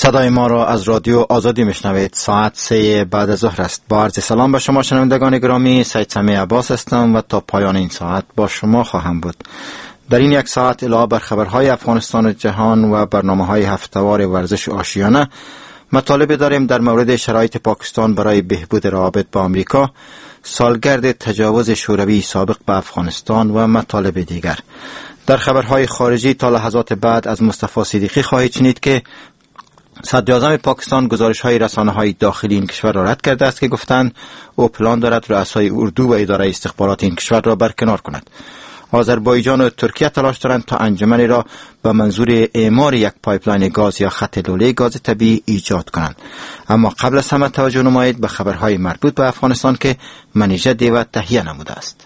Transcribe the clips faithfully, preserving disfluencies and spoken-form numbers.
صدای ما را از رادیو آزادی میشنوید. ساعت سه بعد از ظهر است. با عرض سلام به شما شنوندگان گرامی، سید سمیع عباس هستم و تا پایان این ساعت با شما خواهم بود. در این یک ساعت علاوه بر خبرهای افغانستان و جهان و برنامه‌های هفته‌وار ورزش آشیانه، مطالب داریم در مورد شرایط پاکستان برای بهبود روابط با آمریکا، سالگرد تجاوز شوروی سابق به افغانستان و مطالب دیگر. در خبرهای خارجی تا لحظات بعد از مصطفی صدیقی خواهید شنید که صدراعظم پاکستان گزارش‌های رسانه‌های داخلی این کشور را رد کرده است که گفتند او پلان دارد رؤسای اردو و اداره استخبارات این کشور را برکنار کند. آذربایجان و ترکیه تلاش دارند تا انجمنی را به منظور اعمار یک پایپلاین گاز یا خط لوله گاز طبیعی ایجاد کنند. اما قبل از همه توجه نمایید به خبرهای مربوط به افغانستان که منیژه دیوه تهیه نموده است.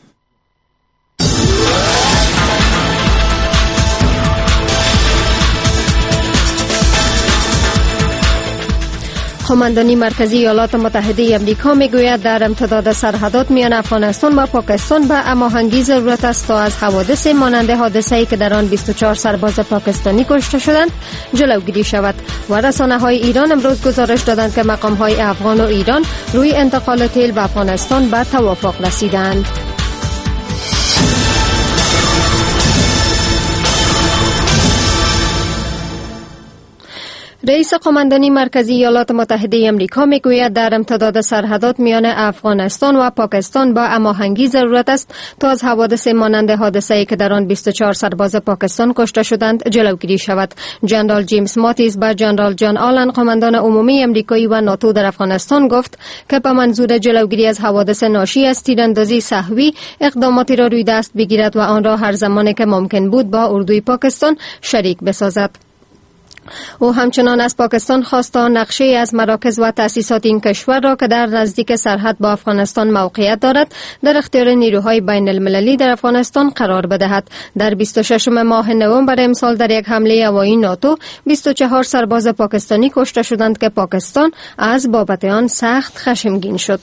قماندانی مرکزی ایالات متحده آمریکا میگوید در امتداد سرحدات میان افغانستان و پاکستان به هماهنگی ضرورت است تا از حوادث مانند حادثه‌ای که در آن بیست و چهار سرباز پاکستانی کشته شدند جلوگیری شود. و رسانه‌های ایران امروز گزارش دادند که مقام‌های افغان و ایران روی انتقال تیل به افغانستان به توافق رسیدند. رئیس قماندانی مرکزی ایالات متحده آمریکا میگوید در امتداد سرحدات میان افغانستان و پاکستان با هماهنگی ضرورت است تا از حوادث مانند حادثه‌ای که در آن بیست و چهار سرباز پاکستان کشته شدند جلوگیری شود. جنرال جیمز ماتیس به جنرال جان آلن قماندان عمومی آمریکایی و ناتو در افغانستان گفت که به منظور جلوگیری از حوادث ناشی از تیراندازی سهوی اقداماتی را روی دست بگیرد و آن را هر زمانی که ممکن بود با اردوی پاکستان شریک بسازد. او همچنان از پاکستان خواست تا نقشه از مراکز و تأسیسات این کشور را که در نزدیک سرحد با افغانستان موقعیت دارد در اختیار نیروهای بین المللی در افغانستان قرار بدهد. در بیست و ششم ماه نوامبر امسال در یک حمله هوایی ناتو بیست و چهار سرباز پاکستانی کشته شدند که پاکستان از بابت آن سخت خشمگین شد.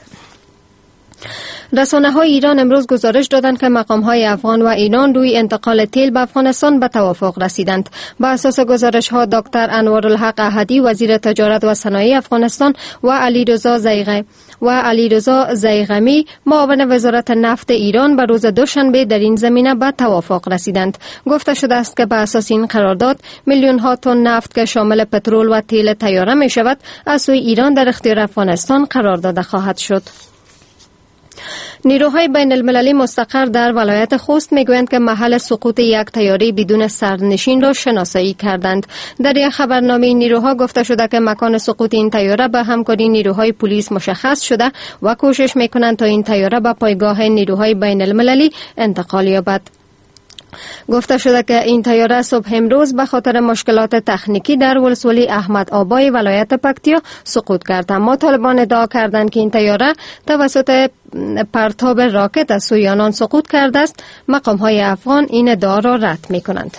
رسانه‌های ایران امروز گزارش دادند که مقام‌های افغان و ایران روی انتقال تیل به افغانستان به توافق رسیدند. بر اساس گزارش‌ها دکتر انوارالحق احدی وزیر تجارت و صنایع افغانستان و علیرضا زیغی و علیرضا زیغمی معاون وزارت نفت ایران به روز دوشنبه در این زمینه به توافق رسیدند. گفته شده است که بر اساس این قرارداد میلیون ها تن نفت که شامل پترول و تیل طیاره می‌شود از سوی ایران در اختیار افغانستان قرار داده خواهد شد. نیروهای بین المللی مستقر در ولایت خوست میگویند که محل سقوط یک طیاره بدون سرنشین را شناسایی کردند. در یک خبرنامه نیروها گفته شده که مکان سقوط این طیاره به همکاری نیروهای پلیس مشخص شده و کوشش میکنند تا این طیاره به پایگاه نیروهای بین المللی انتقال یابد. گفته شده که این طیاره صبح امروز به خاطر مشکلات تکنیکی در ولسوالی احمد آبای ولایت پکتیا سقوط کرد. اما طالبان ادعا کردند که این طیاره توسط پرتاب راکت از سوی آنان سقوط کرده است. مقام‌های افغان این ادعا را رد می‌کنند.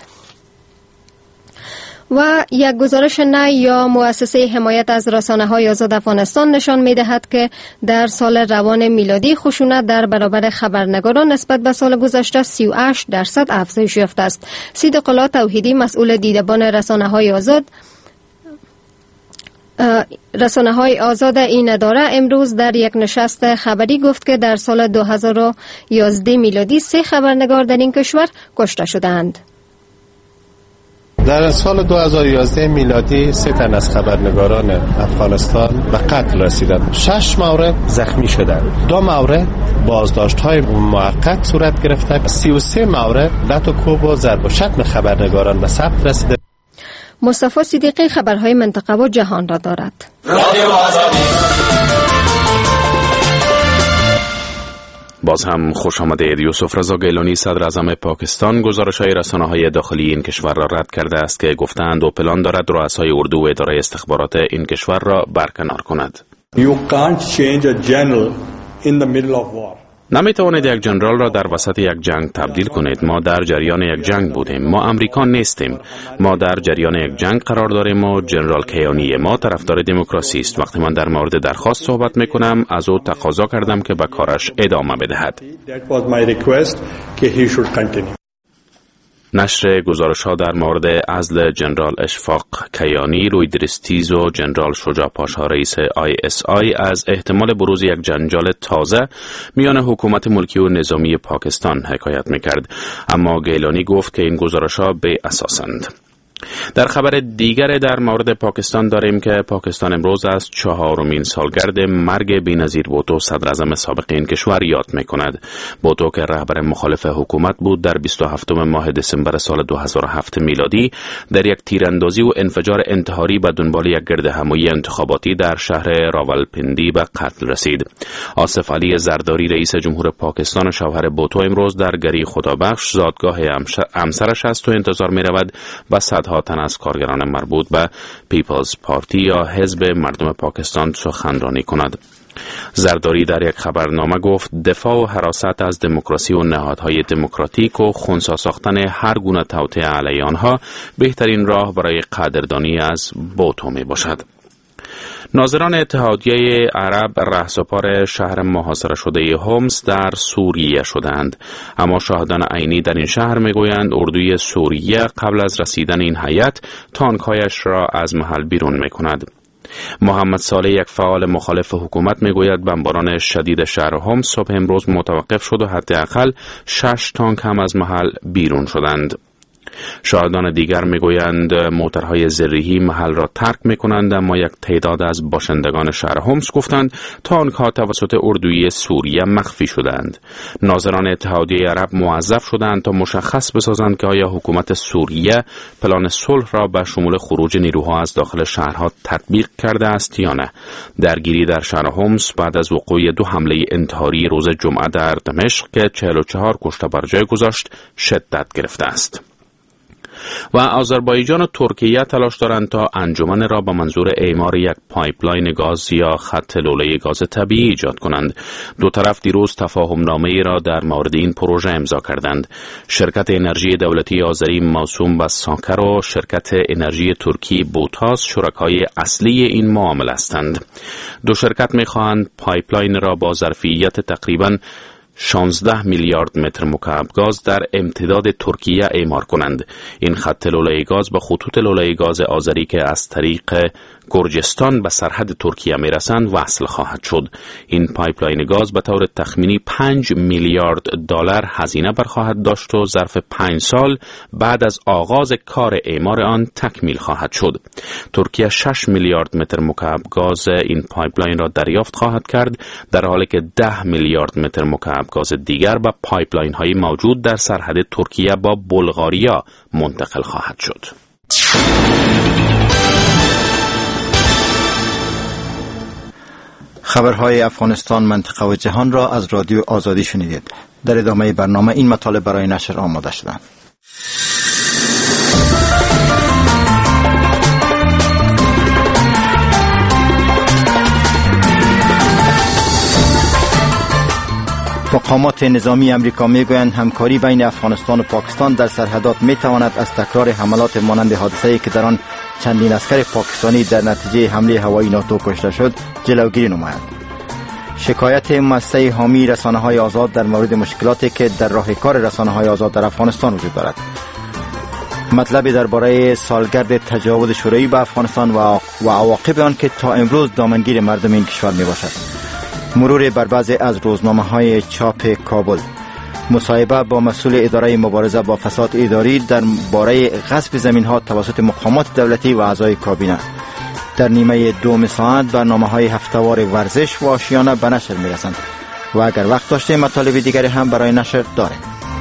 و یک گزارش نی یا مؤسسه حمایت از رسانه‌های آزاد افغانستان نشان می‌دهد که در سال روان میلادی خشونت در برابر خبرنگاران نسبت به سال گذشته سی و هشت درصد افزایش یافته است. صدیق الله توحیدی مسئول دیدبان رسانه‌های آزاد رسانه‌های آزاد این اداره امروز در یک نشست خبری گفت که در سال دو هزار و یازده میلادی سه خبرنگار در این کشور کشته شدند. در سال دو هزار و یازده میلادی سه تن از خبرنگاران افغانستان به قتل رسیدند. شش مورد زخمی شدند. دو مورد بازداشت‌های موقت صورت گرفته. سی و سه مورد لط و کوب و ضرب و شتم خبرنگاران به ثبت رسیده. مصطفی صدیقی خبرهای منطقه و جهان را دارد. باز هم خوش آمدید. یوسف رضا گیلانی صدر اعظم پاکستان گزارش‌های رسانه‌های داخلی این کشور را رد کرده است که گفتند او پلان دارد رؤسای اردو و اداره استخبارات این کشور را برکنار کند. You can't change a general in the middle of war. نمی توانید یک جنرال را در وسط یک جنگ تبدیل کنید. ما در جریان یک جنگ بودیم. ما امریکا نیستیم. ما در جریان یک جنگ قرار داریم و جنرال کیانی ما طرفدار دموکراسی است. وقتی من در مورد درخواست صحبت می کنم از او تقاضا کردم که به کارش ادامه بدهد. نشر گزارش‌ها در مورد عزل جنرال اشفاق کیانی، رویدرستیز و جنرال شجاع پاشا رئیس آی اس آی از احتمال بروز یک جنجال تازه میان حکومت ملکی و نظامی پاکستان حکایت می‌کرد، اما گیلانی گفت که این گزارش‌ها بی اساسند. در خبر دیگر در مورد پاکستان داریم که پاکستان امروز از چهارمین سالگرد مرگ بی‌نظیر بوتو صدراعظم سابق این کشور یاد می‌کند. بوتو که رهبر مخالف حکومت بود در بیست و هفتم ماه دسامبر سال دو هزار و هفت میلادی در یک تیراندازی و انفجار انتحاری به دنبال یک گردهمایی انتخاباتی در شهر راولپندی به قتل رسید. آصف علی زرداری رئیس جمهور پاکستان و شوهر بوتو امروز در گری خدابخش زادگاه همسرش است و انتظار می‌رود با صدها تن از کارگران مربوط به پیپلز پارتی یا حزب مردم پاکستان سخنرانی کند. زرداری در یک خبرنامه گفت دفاع و حراست از دموکراسی و نهادهای دموکراتیک و خنثی ساختن هر گونه توطئه علیه آنها بهترین راه برای قدردانی از بوتو می باشد. ناظران اتحادیه عرب رهسپار شهر محاصره شده هومس در سوریه شدند، اما شاهدان عینی در این شهر میگویند اردوی سوریه قبل از رسیدن این هیئت تانک‌هایش را از محل بیرون میکند. محمد صالح، یک فعال مخالف حکومت، میگوید بمباران شدید شهر هومس صبح امروز متوقف شد و حداقل شش تانک هم از محل بیرون شدند. شاهدان دیگر میگویند موترهای زرهی محل را ترک میکنند، اما یک تعداد از باشندگان شهر هومس گفتند تانک‌ها توسط اردوی سوریه مخفی شدند. ناظران اتحادیه عرب موظف شدند تا مشخص بسازند که آیا حکومت سوریه پلان صلح را به شمول خروج نیروها از داخل شهرها تطبیق کرده است یا نه. درگیری در شهر هومس بعد از وقوع دو حمله انتحاری روز جمعه در دمشق که چهل و چهار کشته بر جای گذاشت شدت گرفته است. و آذربایجان و ترکیه تلاش دارند تا انجمن را با منظور اعمار یک پایپلاین گاز یا خط لوله گاز طبیعی ایجاد کنند. دو طرف دیروز تفاهم نامه ای را در مورد این پروژه امضا کردند. شرکت انرژی دولتی آذری موسوم به ساکر و شرکت انرژی ترکی بوتاس شرکای اصلی این معامله هستند. دو شرکت می‌خواهند پایپلاین را با ظرفیت تقریباً شانزده میلیارد متر مکعب گاز در امتداد ترکیه اعمار کنند. این خط لوله گاز به خطوط لوله گاز آذری که از طریق گرجستان به سرحد ترکیه میرسند وصل خواهد شد. این پایپلاین گاز به طور تخمینی پنج میلیارد دلار هزینه برخواهد داشت و ظرف پنج سال بعد از آغاز کار اعمار آن تکمیل خواهد شد. ترکیه شش میلیارد متر مکعب گاز این پایپلاین را دریافت خواهد کرد، در حالی که ده میلیارد متر مکعب گاز دیگر به پایپلاین های موجود در سرحد ترکیه با بلغاریا منتقل خواهد شد. خبرهای افغانستان، منطقه و جهان را از رادیو آزادی شنیدید. در ادامه برنامه این مطالب برای نشر آماده شدند. مقامات نظامی امریکا میگویند همکاری بین افغانستان و پاکستان در سرحدات میتواند از تکرار حملات مانند حادثه‌ای که در آن چندین عسکر پاکستانی در نتیجه حمله هوایی ناتو کشته شد جلوگیری نماید. شکایت مؤسسه حامی رسانه‌های آزاد در مورد مشکلاتی که در راه کار رسانه‌های آزاد در افغانستان وجود دارد. مطلب درباره سالگرد تجاوز شوروی به افغانستان و عواقب آن که تا امروز دامنگیر مردم این کشور میباشد. مرور بر بعضی از روزنامه‌های چاپ کابل. مصاحبه با مسئول اداره مبارزه با فساد اداری در باره غصب زمین‌ها توسط مقامات دولتی و اعضای کابینه. در نیمه دوم ساعت برنامه‌های هفته‌وار ورزش و آشیانه به نشر می‌رسند و اگر وقت داشته مطالب دیگری هم برای نشر داریم.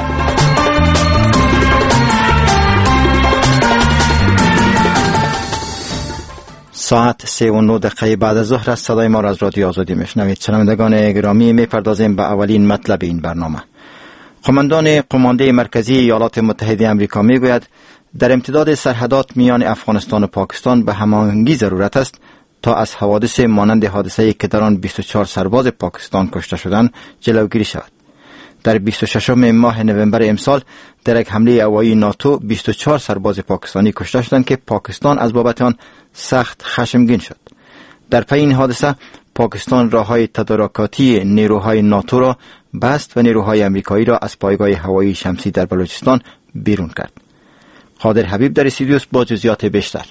ساعت سه و نه دقیقه بعد از ظهر است. صدای ما را از رادیو آزادی میشنوید. شنوندگان گرامی، میپردازیم به اولین مطلب این برنامه. قماندان قمانده مرکزی ایالات متحده آمریکا میگوید در امتداد سرحدات میان افغانستان و پاکستان به هماهنگی ضرورت است تا از حوادث مانند حادثه‌ای که در آن بیست و چهار سرباز پاکستان کشته شدند جلوگیری شود. در بیست و ششم ماه نوامبر امسال در یک حمله هوایی ناتو بیست و چهار سرباز پاکستانی کشته شدند که پاکستان از بابت آن سخت خشمگین شد. در پی این حادثه پاکستان راههای تدارکاتی نیروهای ناتو را بست و نیروهای امریکایی را از پایگاه هوایی شمسی در بلوچستان بیرون کرد. قادر حبیب در استودیو با جزئیات بیشتر.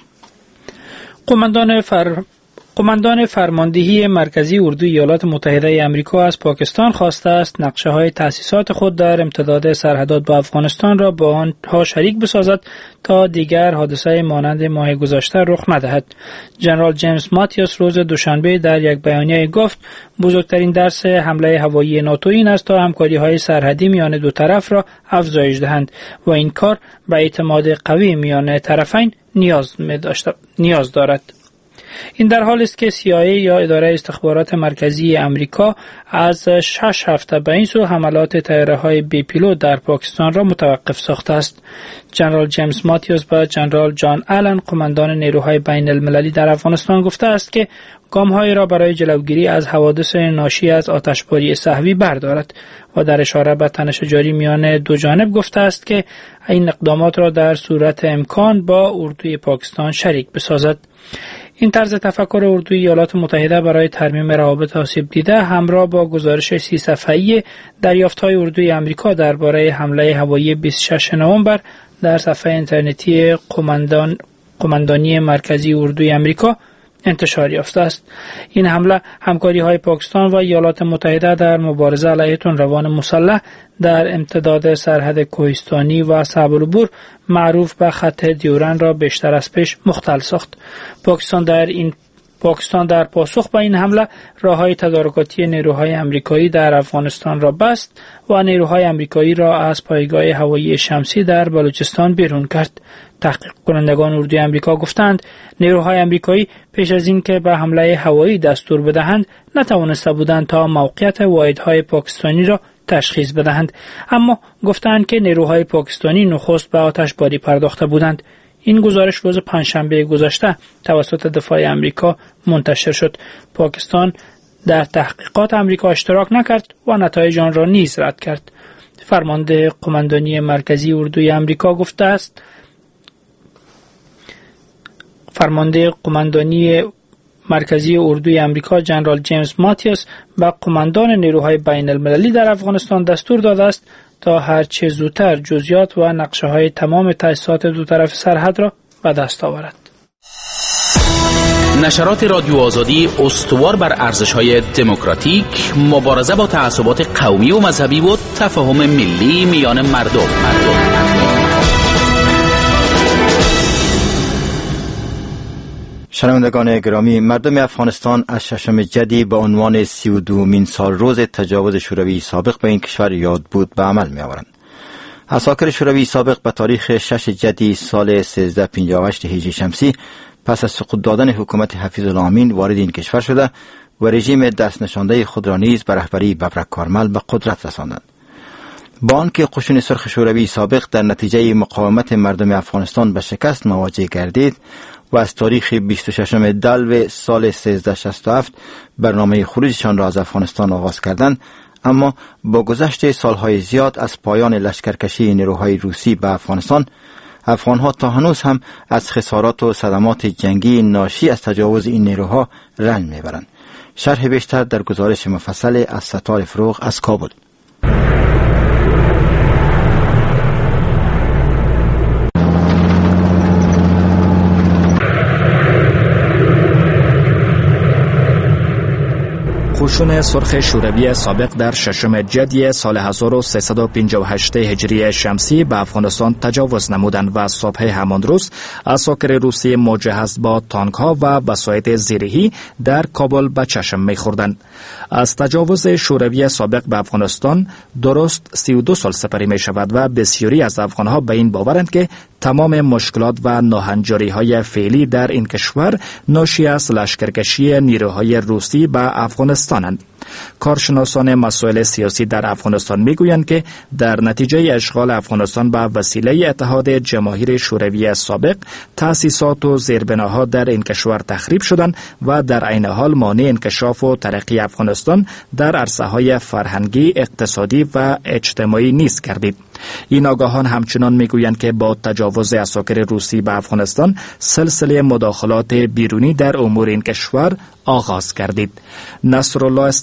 قماندان فر قماندان فرماندهی مرکزی اردوی ایالات متحده آمریکا از پاکستان خواسته است نقشه های تأسیسات خود در امتداد سرحدات با افغانستان را با آنها شریک بسازد تا دیگر حادثه مانند ماه گذشته رخ ندهد. جنرال جیمز ماتیاس روز دوشنبه در یک بیانیه گفت بزرگترین درس حمله هوایی ناتو این است تا همکاری های سرحدی میان دو طرف را افزایش دهند و این کار به اعتماد قوی میان طرفین نیاز نیاز دارد. این در حالی است که سی آی ای یا اداره استخبارات مرکزی امریکا از شش هفته به این سو حملات طیاره‌های بی پیلوت در پاکستان را متوقف ساخته است. جنرال جیمز ماتیوس و جنرال جان آلن قماندان نیروهای بین المللی در افغانستان گفته است که گام‌هایی را برای جلوگیری از حوادث ناشی از آتشباری سهوی بردارد و در اشاره به تنش جاری میان دو جانب گفته است که این اقدامات را در صورت امکان با اردوی پاکستان شریک بسازد. این طرز تفکر اردوی ایالات متحده برای ترمیم روابط آسیب دیده همراه با گزارش سی صفحه‌ای دریافت‌های اردوی آمریکا درباره حمله هوایی بیست و ششم نوامبر در صفحه اینترنتی قماندان قماندانی مرکزی اردوی آمریکا انتشار یافته است. این حمله همکاری‌های پاکستان و ایالات متحده در مبارزه علیه تندروان مسلح در امتداد سرحد کوهستانی و صعب العبور معروف به خط دیورن را بیشتر از پیش مختل ساخت. پاکستان در این پاکستان در پاسخ به این حمله راههای تدارکاتی نیروهای آمریکایی در افغانستان را بست و نیروهای آمریکایی را از پایگاه هوایی شمسی در بلوچستان بیرون کرد. تحقیق کنندگان اردوی آمریکا گفتند نیروهای آمریکایی پیش از این که به حمله هوایی دستور بدهند نتوانسته بودند تا موقعیت واحدهای پاکستانی را تشخیص بدهند، اما گفتند که نیروهای پاکستانی نخست به آتشباری پرداخته بودند. این گزارش روز پنجشنبه گذشته توسط دفاع آمریکا منتشر شد. پاکستان در تحقیقات آمریکا اشتراک نکرد و نتایج آن را نیز رد کرد. فرمانده قماندانی مرکزی اردوی آمریکا گفته است فرمانده قماندانی مرکزی اردوی آمریکا جنرال جیمز ماتیاس به قماندان نیروهای بین المللی در افغانستان دستور داده است تا هر چه زودتر جزئیات و نقشه های تمام تأسیسات دو طرف سرحد را به دست آورد. نشرات رادیو آزادی استوار بر ارزش‌های دموکراتیک، مبارزه با تعصبات قومی و مذهبی و تفاهم ملی میان مردم. مردم. شنوندگان گرامی، مردم افغانستان از ششم جدی به عنوان سی و دومین سال روز تجاوز شوروی سابق به این کشور یاد بود به عمل می آورند. عساکر شوروی سابق به تاریخ شش جدی سال سیزده پنجاه و هشت هجری شمسی پس از سقوط دادن حکومت حفیظ الله امین وارد این کشور شده و رژیم دست نشانده خود را نیز به رهبری ببرک کارمل به قدرت رساندند. با آنکه قشون سرخ شوروی سابق در نتیجه مقاومت مردم افغانستان به شکست مواجه گردید و از تاریخ بیست و ششم دلو سال سیزده شصت و هفت برنامه خروجشان را از افغانستان آغاز کردند، اما با گذشت سالهای زیاد از پایان لشکرکشی نیروهای روسی به افغانستان، افغانها تا هنوز هم از خسارات و صدمات جنگی ناشی از تجاوز این نیروها رنج میبرند. شرح بیشتر در گزارش مفصل از ستار فروغ از کابل. قشون سرخ شوروی سابق در ششم جدی سال هزار و سیصد و پنجاه و هشت هجری شمسی به افغانستان تجاوز نمودند و صبح همان روز عساکر روسی مجهز با تانک ها و وسایط زیرهی در کابل به چشم می‌خوردند. از تجاوز شوروی سابق به افغانستان درست سی و دو سال سپری می شود و بسیاری از افغان ها به این باورند که تمام مشکلات و ناهنجاری های فعلی در این کشور ناشی از لشکرکشی نیروهای روسی به افغانستانند. کارشناسان مسائل سیاسی در افغانستان میگویند که در نتیجه اشغال افغانستان به وسیله اتحاد جماهیر شوروی سابق تأسیسات و زیربناها در این کشور تخریب شدند و در عین حال مانع انکشاف و ترقی افغانستان در عرصه‌های فرهنگی، اقتصادی و اجتماعی نیز گردید. این آگاهان همچنان میگویند که با تجاوز عساکر روسی به افغانستان سلسله مداخلات بیرونی در امور این کشور آغاز گردید. نصرالله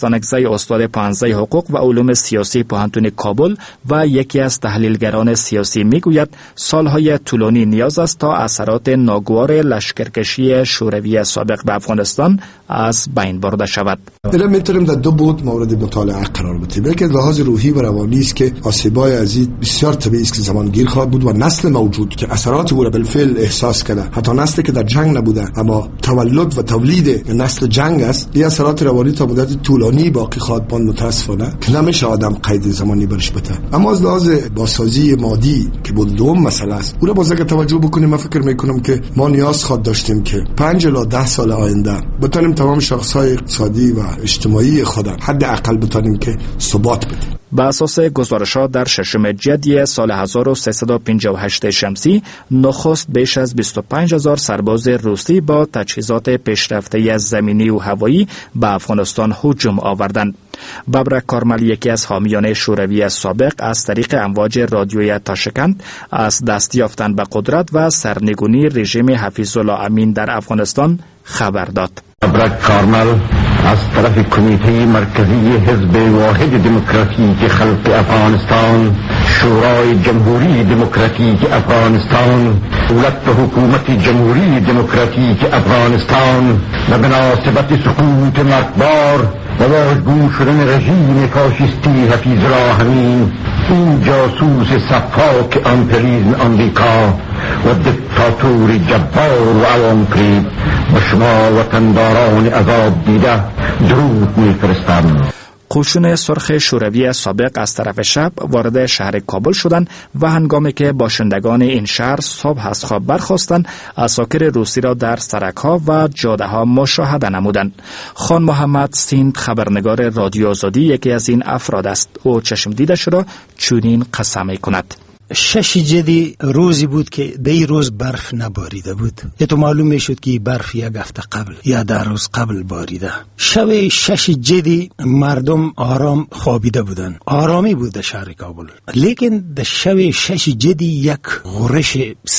مستانکزی استاد پانزده حقوق و علوم سیاسی پوهنتون کابل و یکی از تحلیلگران سیاسی میگوید سالهای طولانی نیاز است تا اثرات ناگوار لشکرکشی شوروی سابق به افغانستان از بین برده شود. در میتونیم در دو بود مورد مطالعه قرار بدیم. یکی لحاظ روحی و روانی است که آسیبای عزیز بسیار طبیعی است که زمانگیر خواهد بود و نسل موجود که اثرات او را بالفعل احساس کرده، حتی نسلی که در جنگ نبوده اما تولد و تولید نسل جنگ است، این اثرات روانی تا مدت طولانی باقی خواهد ماند متاسفانه که نمیشه آدم قید زمانی برش بده. اما از لحاظ بازسازی مادی که بود دوم مسئله است، او را باز اگه توجه بکنیم من فکر میکنم که ما نیاز خواهد داشتیم که پنج الی ده سال آینده بتونیم تمام شاخص‌های اقتصادی و اجتماعی خود حد اقل بتونیم که ثبات بدیم. به اساس گزارشات در ششم جدی سال هزار و سیصد و پنجاه و هشت شمسی نخست بیش از بیست و پنج هزار سرباز روسی با تجهیزات پیشرفته زمینی و هوایی به افغانستان هجوم آوردند. ببرک کارمل یکی از حامیان شوروی سابق از طریق امواج رادیویی تاشکند از دست یافتن به قدرت و سرنگونی رژیم حفیظ الله امین در افغانستان خبر داد. ببرک کارمل از طرف کمیته مرکزی حزب واحد دموکراتیک خلق افغانستان، شورای جمهوری دموکراتیک افغانستان، دولت و حکومت جمهوری دموکراتیک افغانستان و بناسبت سقوط مرگبار و واژگون شدن رژیم فاشیستی حفیظ الله امین، این جاسوس صفاک امپریالیسم آمریکا و دیکتاتور جبار و عوام‌فریب به شما وطنداران عذاب دیده درود می‌فرستم. قشون سرخ شوروی سابق از طرف شب وارد شهر کابل شدند و هنگامی که باشندگان این شهر صبح از خواب برخاستند، عساکر روسی را در سرک‌ها و جاده‌ها مشاهده نمودند. خان محمد سیند خبرنگار رادیو آزادی یکی از این افراد است. او چشم دیدش را چنین قسم می‌کند: شش جدی روزی بود که دی روز برف نباریده بود. یه تو معلوم میشد که برف یک هفته قبل یا در روز قبل باریده. شب شش جدی مردم آرام خوابیده بودن، آرامی بود در شهر کابل. لیکن در شب شش جدی یک غرش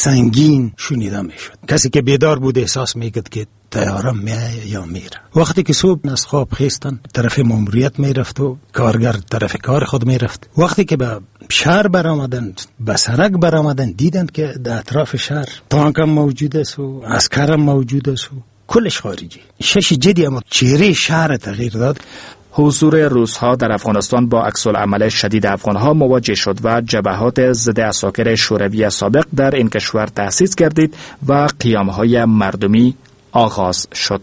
سنگین شنیده میشد. کسی که بیدار بود احساس میکرد که تیاره میایه یا میره. وقتی که صبح از خواب خیستن طرف ماموریت میرفت و کارگر طرف کار خود میرفت. وقتی که به شهر برآمدن، به سرک برآمدن، دیدن که در اطراف شهر تانک هم موجود است و عسکر هم موجود است و کلش خارجی. شش جدی اما چهره شهر تغییر داد. حضور روس‌ها در افغانستان با عکس‌العمل شدید افغان‌ها مواجه شد و جبهات ضد عساکر شوروی سابق در این کشور تأسیس گردید و قیام‌های مردمی آغاز شد.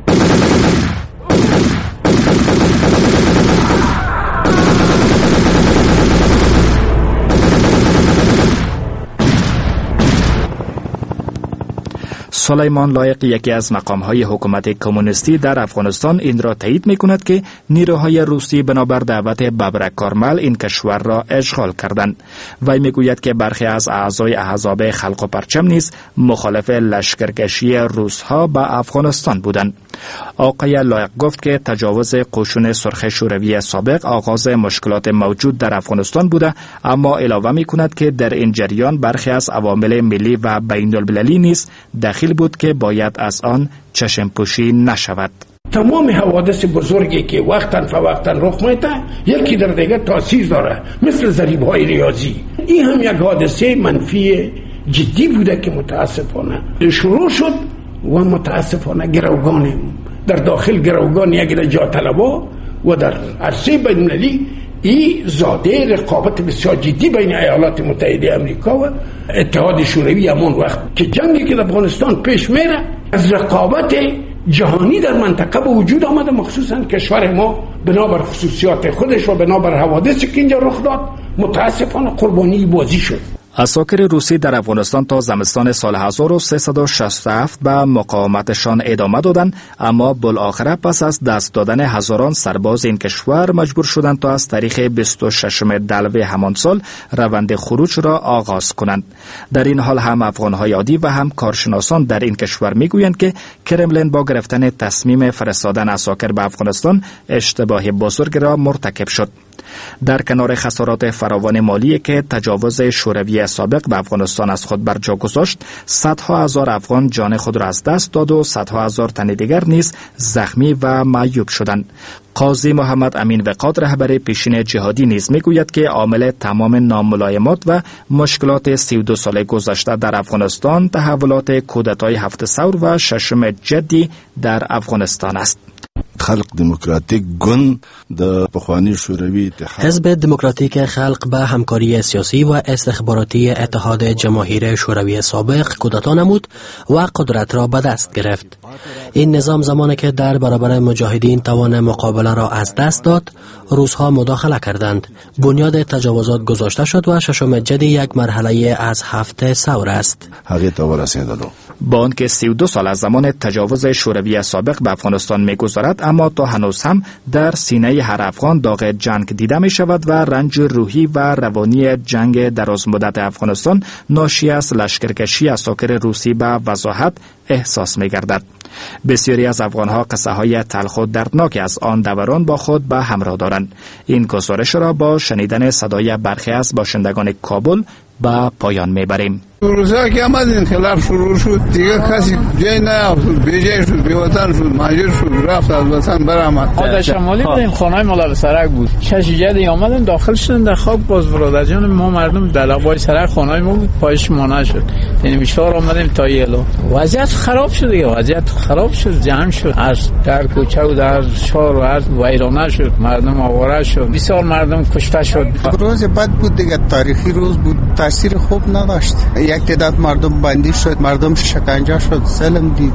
سلیمان لایق یکی از مقام‌های حکومت کمونیستی در افغانستان این را تایید می‌کند که نیروهای روسی بنابر دعوت ببرک کارمل این کشور را اشغال کردند. وی می‌گوید که برخی از اعضای احزاب خلق و پرچم نیز مخالف لشکرکشی روس‌ها به افغانستان بودند. آقای لایق گفت که تجاوز قشون سرخ شوروی سابق آغاز مشکلات موجود در افغانستان بوده، اما علاوه می‌کند که در این جریان برخی از عوامل ملی و بین‌المللی نیز داخل بود که باید از آن چشم پوشی نشود. تمام حوادث بزرگی که وقتاً فوقتاً رخ میده یکی در دیگر تاثیر داره، مثل ضریب‌های ریاضی. این هم یک حادثه منفی جدی بوده که متاسفانه شروع شد و متاسفانه گروگان در داخل گروگان یک جا طلبا و در عرصه بین‌المللی این زاده رقابت بسیار جدی بین ایالات متحده امریکا و اتحاد شوروی همون وقت که جنگی که در افغانستان پیش میره از رقابت جهانی در منطقه به وجود آمده، مخصوصا کشور ما بنابر خصوصیات خودش و بنابر حوادثی که اینجا رخ داد متاسفانه قربانی بازی شد. عساکر روسی در افغانستان تا زمستان سال هزار و سیصد و شصت و هفت به مقاومتشان ادامه دادند، اما بالاخره پس از دست دادن هزاران سرباز این کشور مجبور شدند تا از تاریخ بیست و ششم دلو همان سال روند خروج را آغاز کنند. در این حال هم افغان‌های عادی و هم کارشناسان در این کشور میگویند که کرملین با گرفتن تصمیم فرستادن عساکر به افغانستان اشتباه بزرگ را مرتکب شد. در کنار خسارات فراوان مالی که تجاوز شوروی سابق به افغانستان از خود بر جا گذاشت، صدها هزار افغان جان خود را از دست داد و صدها هزار تن دیگر نیز زخمی و معیوب شدند. قاضی محمد امین وقاد رهبر پیشین جهادی نیز میگوید که عامل تمام ناملایمات و مشکلات سی و دو ساله گذشته در افغانستان تحولات کودتای هفت ثور و ششم جدی در افغانستان است. خلق دموکراتیک گوند د پخوانی شوروی اتحاد حزب دموکراتیک خلق به همکاری سیاسی و استخباراتی اتحاد جماهیر شوروی سابق کودتا نمود و قدرت را به دست گرفت. این نظام زمانی که در برابر مجاهدین توان مقابله را از دست داد، روس‌ها مداخله کردند. بنیاد تجاوزات گذاشته شد و ششم جدی یک مرحله از هفت ثور است. با آنکه سی و دو سال از زمان تجاوز شوروی سابق به افغانستان می‌گذرد، اما تا هنوز هم در سینه هر افغان داغ جنگ دیده می شود و رنج روحی و روانی جنگ دراز مدت افغانستان ناشی از لشکرکشی اساکر روسی به وضاحت احساس می گردد. بسیاری از افغانها قصه های تلخ و دردناک از آن دوران با خود به همراه دارند. این گزارش را با شنیدن صدای برخی از باشندگان کابل به پایان میبریم. روزا که آمد انقلاب شروع شد، دیگه کسی جای نیافتاد، بیجای شد، بیوطن شد، مهاجر شد، رفت از وطن برآمد. ما در شمالی بودیم، خانه‌های مال سرک بود. شش جدی آمدن داخل شدن در خواب، باز برادر جان ما مردم دلقای سرک خانه‌های ما بود، پایش مانع شد. یعنی بیشتر آمدیم تا یلو. وضعیت خراب شد دیگه، وضعیت خراب شد، جمع شد. از در کوچه و در شهر و از ویرانه شد، مردم آواره شد، بسیار مردم کشته شد. روز بد بود دیگه، تاریخی روز بود، تاثیر خوب نداشت. یک تعداد مردم بندی شد، مردم شکنجه شد، ظلم دید.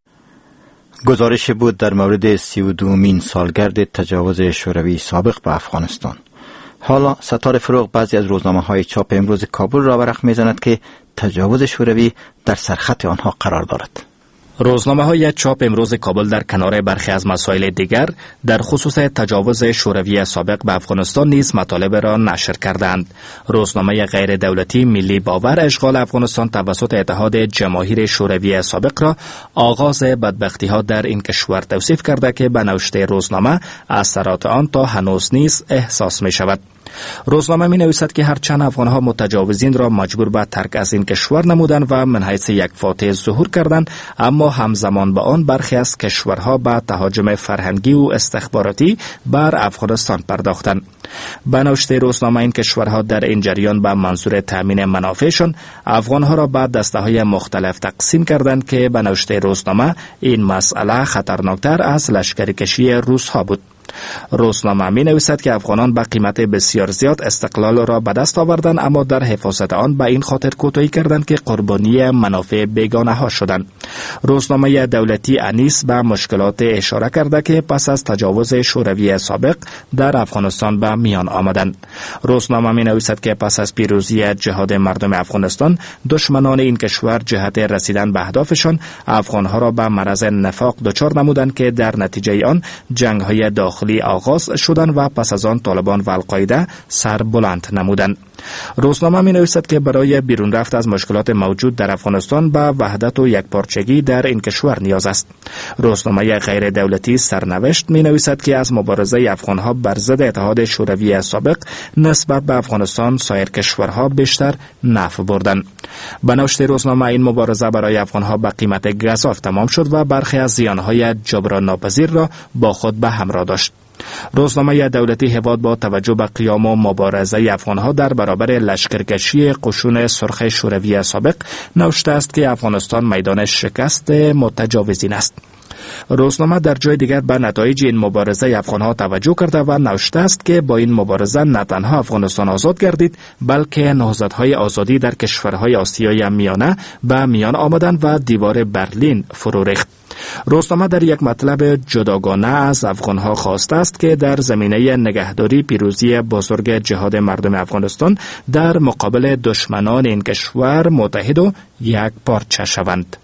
گزارش بود در مورد سی و دومین سالگرد تجاوز شوروی سابق به افغانستان. حالا ستاره فروغ بعضی از روزنامه های چاپ امروز کابل را ورق میزند که تجاوز شوروی در سرخط آنها قرار دارد. روزنامه های چاپ امروز کابل در کنار برخی از مسائل دیگر در خصوص تجاوز شوروی سابق به افغانستان نیز مطالب را نشر کردند. روزنامه غیر دولتی ملی باور اشغال افغانستان توسط اتحاد جماهیر شوروی سابق را آغاز بدبختی ها در این کشور توصیف کرده که به نوشته روزنامه اثرات آن تا هنوز نیز احساس می شود. روزنامه می نویسد که هرچند افغانها متجاوزین را مجبور به ترک از این کشور نمودند و من حیث یک فاتح ظهور کردند، اما همزمان با آن برخی از کشورها به تهاجم فرهنگی و استخباراتی بر افغانستان پرداختند. به نوشته روزنامه این کشورها در این جریان به منظور تامین منافعشان افغانها را به دسته‌های مختلف تقسیم کردند که به نوشته روزنامه این مسئله خطرناکتر از لشکرکشی روس‌ها بود. روزنامه می نویسد که افغانان به قیمت بسیار زیاد استقلال را به دست آوردند، اما در حفاظت آن به این خاطر کوتاهی کردند که قربانی منافع بیگانه ها شدند. روزنامه دولتی انیس به مشکلات اشاره کرده که پس از تجاوز شوروی سابق در افغانستان به میان آمدند. روزنامه می نویسد که پس از پیروزی جهاد مردم افغانستان، دشمنان این کشور جهت رسیدن به اهدافشان افغانها را به مرض نفاق دچار نمودند که در نتیجه آن جنگ‌های داخلی آغاز شدند و پس از آن طالبان و القاعده سر بلند نمودند. روزنامه می نویسد که برای بیرون رفت از مشکلات موجود در افغانستان به وحدت و یکپارچگی در این کشور نیاز است. روزنامه غیر دولتی سرنوشت می نویسد که از مبارزه افغانها بر ضد اتحاد شوروی سابق نسبت به افغانستان سایر کشورها بیشتر نفع بردند. به نوشته روزنامه این مبارزه برای افغانها به قیمت گزاف تمام شد و برخی از زیانهای جبران ناپذیر را با خود به همراه داشت. روزنامه دولتی هواد با توجه به قیام و مبارزه افغانها در برابر لشکرکشی قشون سرخ شوروی سابق نوشته است که افغانستان میدان شکست متجاوزین است. روزنامه در جای دیگر به نتایج این مبارزه افغانها توجه کرده و نوشته است که با این مبارزه نه تنها افغانستان آزاد گردید، بلکه نهضت‌های آزادی در کشورهای آسیای میانه به میان آمدند و دیوار برلین فرو ریخت. روزنامه در یک مطلب جداگانه از افغانها خواسته است که در زمینه نگهداری پیروزی بزرگ جهاد مردم افغانستان در مقابل دشمنان این کشور متحد و یک پارچه شوند.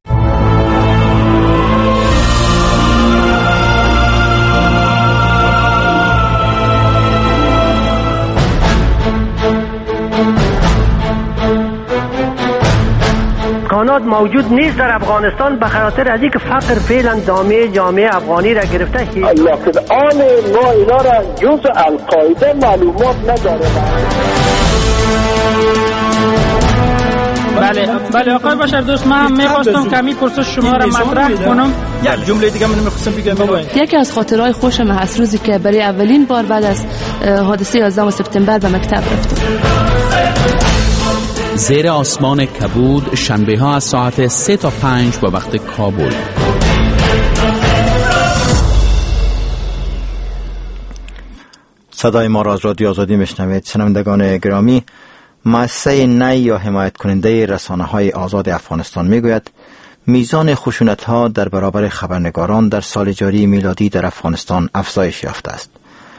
امکانات موجود نیست در افغانستان به خاطر از اینکه فقر فعلا دامه جامعه افغانی را گرفته. لکن آن ما اینا را جز القاعده معلومات نداره. بله بله آقای بشر دوست، من می‌خواستم کمی پرسش شما را مطرح کنم. یک جمله دیگه من می‌خواستم بگم. یکی از خاطرهای خوشم هست روزی که برای اولین بار بعد از حادثه یازدهم سپتامبر به مکتب رفتم. زیر آسمان کبود شنبه ها از ساعت سه تا پنج با وقت کابل. صدای ما را از رادیو آزادی میشنوید. شنوندگان گرامی، مؤسسه نی یا حمایت کننده رسانه های آزاد افغانستان میگوید میزان خشونت ها در برابر خبرنگاران در سال جاری میلادی در افغانستان افزایش یافته است.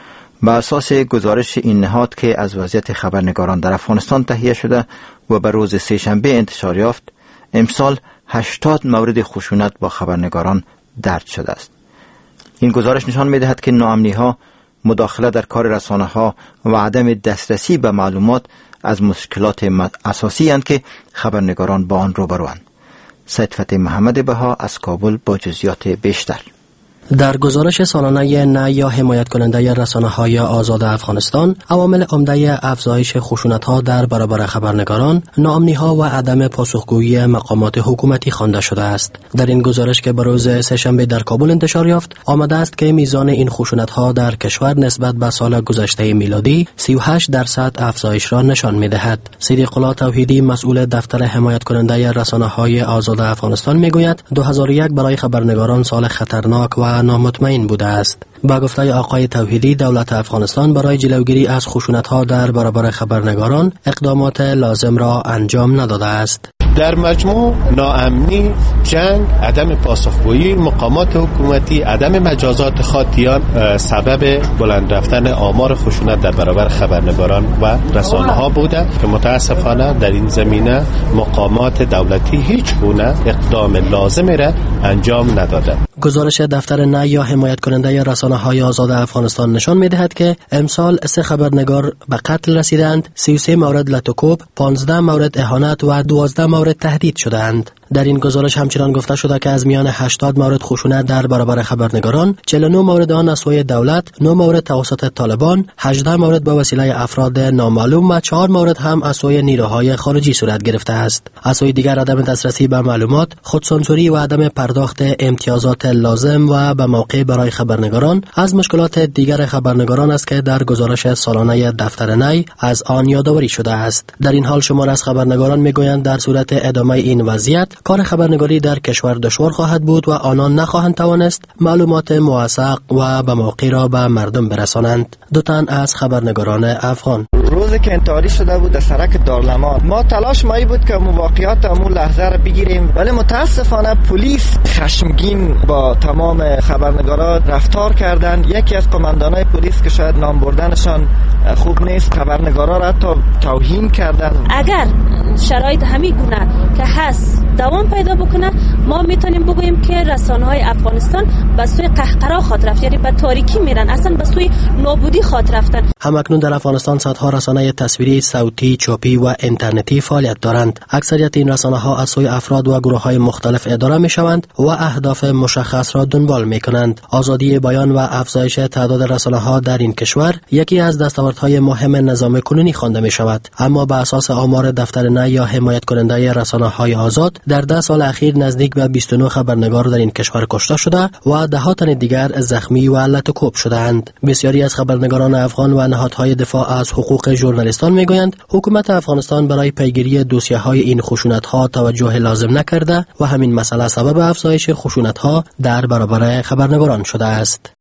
بر اساس گزارش این نهاد که از وضعیت خبرنگاران در افغانستان تهیه شده و به روز سه‌شنبه انتشار یافت، امسال هشتاد مورد خشونت با خبرنگاران درج شده است. این گزارش نشان می‌دهد که ناامنی ها، مداخله در کار رسانه ها و عدم دسترسی به معلومات از مشکلات اساسی اند که خبرنگاران با آن روبروند. سید فتح محمد بها از کابل با جزئیات بیشتر. در گزارش سالانه نی یا حمایت کننده رسانه‌های آزاد افغانستان، عوامل عمده افزایش خشونت‌ها در برابر خبرنگاران، ناامنی‌ها و عدم پاسخگویی مقامات حکومتی خوانده شده است. در این گزارش که بروز سه‌شنبه در کابل انتشار یافت، آمده است که میزان این خشونت‌ها در کشور نسبت به سال گذشته میلادی سی و هشت درصد افزایش را نشان می‌دهد. صدیق الله توحیدی، مسئول دفتر حمایت کننده رسانه‌های آزاد افغانستان، می‌گوید دو هزار و یک برای خبرنگاران سال خطرناک و نامطمئن بوده است. با گفته آقای توحیدی، دولت افغانستان برای جلوگیری از خشونت‌ها در برابر خبرنگاران اقدامات لازم را انجام نداده است. در مجموع ناامنی، جنگ، عدم پاسخگویی مقامات حکومتی، عدم مجازات خاطیان سبب بلند رفتن آمار خشونت در برابر خبرنگاران و رسانه ها بوده که متاسفانه در این زمینه مقامات دولتی هیچ گونه اقدام لازم را انجام نداده. گزارش دفتر نی یا حمایت کننده رسانه‌های آزاد افغانستان نشان می‌دهد که امسال سه خبرنگار به قتل رسیدند، سی و سه مورد لطوکوب، پانزده مورد اهانت و دوازده مورد تهدید شدند. در این گزارش همچنان گفته شده که از میان هشتاد مورد خشونت در برابر خبرنگاران، چهل و نه مورد آن از سوی دولت، نه مورد توسط طالبان، هجده مورد به وسیله افراد نامعلوم و چهار مورد هم از سوی نیروهای خارجی صورت گرفته است. از سوی دیگر عدم دسترسی به معلومات، خودسانسوری و عدم پرداخت امتیازات لازم و به موقع برای خبرنگاران از مشکلات دیگر خبرنگاران است که در گزارش سالانه دفتر نی از آن یادآوری شده است. در این حال شمار از خبرنگاران میگویند در صورت ادامه این وضعیت کار خبرنگاری در کشور دشوار خواهد بود و آنان نخواهند توانست معلومات موثق و به موقع را به مردم برسانند. دو تن از خبرنگاران افغان: روزی که انتحاری شده بود در سرک دارالمان، ما تلاش مایی بود که واقعیات همون لحظه را بگیریم، ولی متاسفانه پلیس خشمگین با تمام خبرنگاران رفتار کردند. یکی از قماندانای پلیس که شاید نام بردنشان خوب نیست، خبرنگارا را حتی توهین کردند. اگر شرایط همین گونه که هست دوام پیدا بکنه، ما میتونیم بگوییم که رسانه‌های افغانستان به سوی قهقرا خاطر رفت، یعنی به تاریکی میرن، اصلا به سوی نابودی خاطر رفتن. همکنون در افغانستان صدها رسانه تصویری، صوتی، چاپی و اینترنتی فعالیت دارند. اکثریت این رسانه‌ها از سوی افراد و گروه‌های مختلف اداره میشوند و اهداف مشخص را دنبال میکنند. آزادی بیان و افزایش تعداد رسانه‌ها در این کشور یکی از دستاوردهای مهم نظام کنونی خوانده میشود، اما به اساس آمار دفتر نی یا حمایت کننده رسانه‌های آزاد، در ده سال اخیر نزدیک به بیست و نه خبرنگار در این کشور کشته شده و ده ها تن دیگر زخمی و لطوکوب شده‌اند. بسیاری از خبرنگاران افغان و نهادهای دفاع از حقوق ژورنالیستان میگویند حکومت افغانستان برای پیگیری دوسیه‌های این خشونت‌ها توجه لازم نکرده و همین مسئله سبب افزایش خشونت‌ها در برابر خبرنگاران شده است.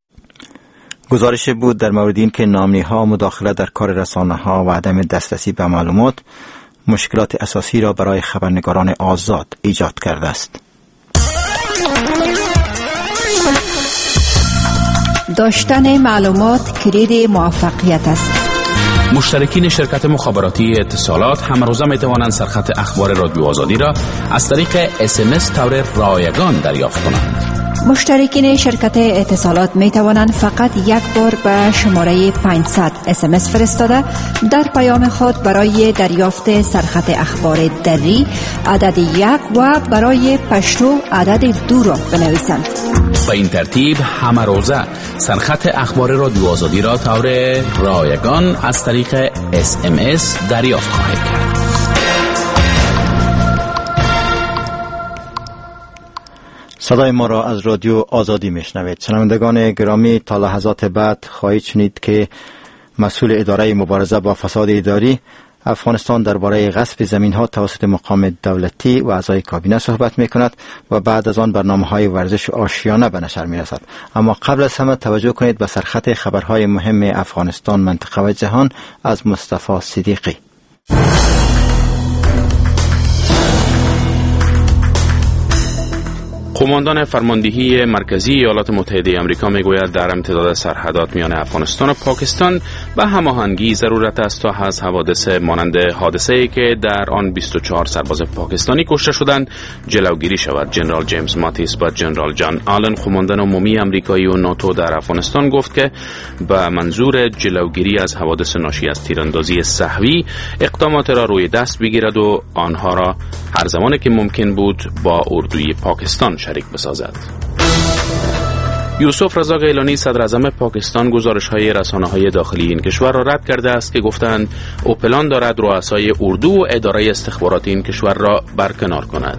گزارش بود در مورد این که ناامنی‌ها، مداخله در کار رسانه‌ها و عدم دسترسی به معلومات مشکلات اساسی را برای خبرنگاران آزاد ایجاد کرده است. داشتن معلومات کلید موفقیت است. مشترکین شرکت مخابراتی اتصالات همروزه می توانند سرخط اخبار رادیو آزادی را از طریق اس ام اس طور رایگان دریافت کنند. مشترکین شرکت اتصالات می توانند فقط یک بار به شماره پانصد اس ام اس فرستاده در پیام خود برای دریافت سرخط اخبار دری عدد یک و برای پشتو عدد دو را بنویسند. به این ترتیب همه روزه سرخط اخبار رادیو آزادی را طور رایگان از طریق اس ام اس دریافت خواهید کرد. صدای ما را از رادیو آزادی میشنوید. شنوندگان گرامی، تا لحظات بعد خواهید شنید که مسئول اداره مبارزه با فساد اداری افغانستان درباره غصب زمین‌ها توسط مقام دولتی و اعضای کابینه صحبت می‌کند و بعد از آن برنامه‌های ورزش آشیانه به نشر می‌رسد. اما قبل از همه توجه کنید به سرخط خبرهای مهم افغانستان، منطقه و جهان از مصطفی صدیقی. قماندان فرماندهی مرکزی ایالات متحده آمریکا میگوید در امتداد سرحدات میان افغانستان و پاکستان به هماهنگی ضرورت است تا از حوادث مانند حادثه‌ای که در آن بیست و چهار سرباز پاکستانی کشته شدند جلوگیری شود. جنرال جیمز ماتیس با جنرال جان آلن قماندان عمومی آمریکایی و ناتو در افغانستان گفت که به منظور جلوگیری از حوادث ناشی از تیراندازی سهوی اقدامات را روی دست بگیرد و آنها را هر زمانی که ممکن بود با اردوی پاکستان شریک بسازد. یوسف رضا گیلانی صدر اعظم پاکستان گزارش‌های رسانه‌های داخلی این کشور را رد کرده است که گفتند او پلان دارد رؤسای اردو و اداره استخبارات این کشور را برکنار کند.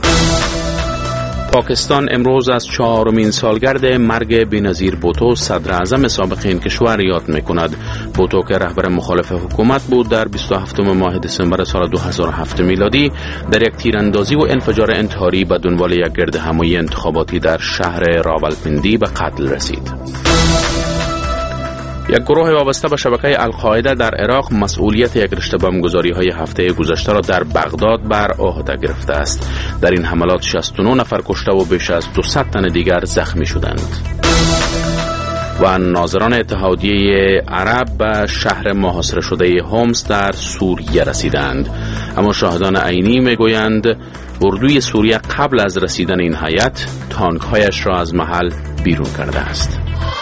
پاکستان امروز از چهارمین سالگرد مرگ بی‌نظیر بوتو صدر اعظم سابق این کشور یاد می‌کند. بوتو که رهبر مخالف حکومت بود در بیست و هفتم ماه دسامبر سال دو هزار و هفت میلادی در یک تیراندازی و انفجار انتحاری به دنبال یک گردهمایی انتخاباتی در شهر راولپندی به قتل رسید. یک گروه وابسته به شبکه القاعده در عراق مسئولیت یک رشته بمبگذاری‌های هفته گذشته را در بغداد بر عهده گرفته است. در این حملات شصت و نه نفر کشته و بیش از دویست تن دیگر زخمی شدند. و ناظران اتحادیه عرب به شهر محاصره شده هومس در سوریه رسیدند، اما شاهدان عینی میگویند اردوی سوریه قبل از رسیدن این هیئت تانک‌هایش را از محل بیرون کرده است.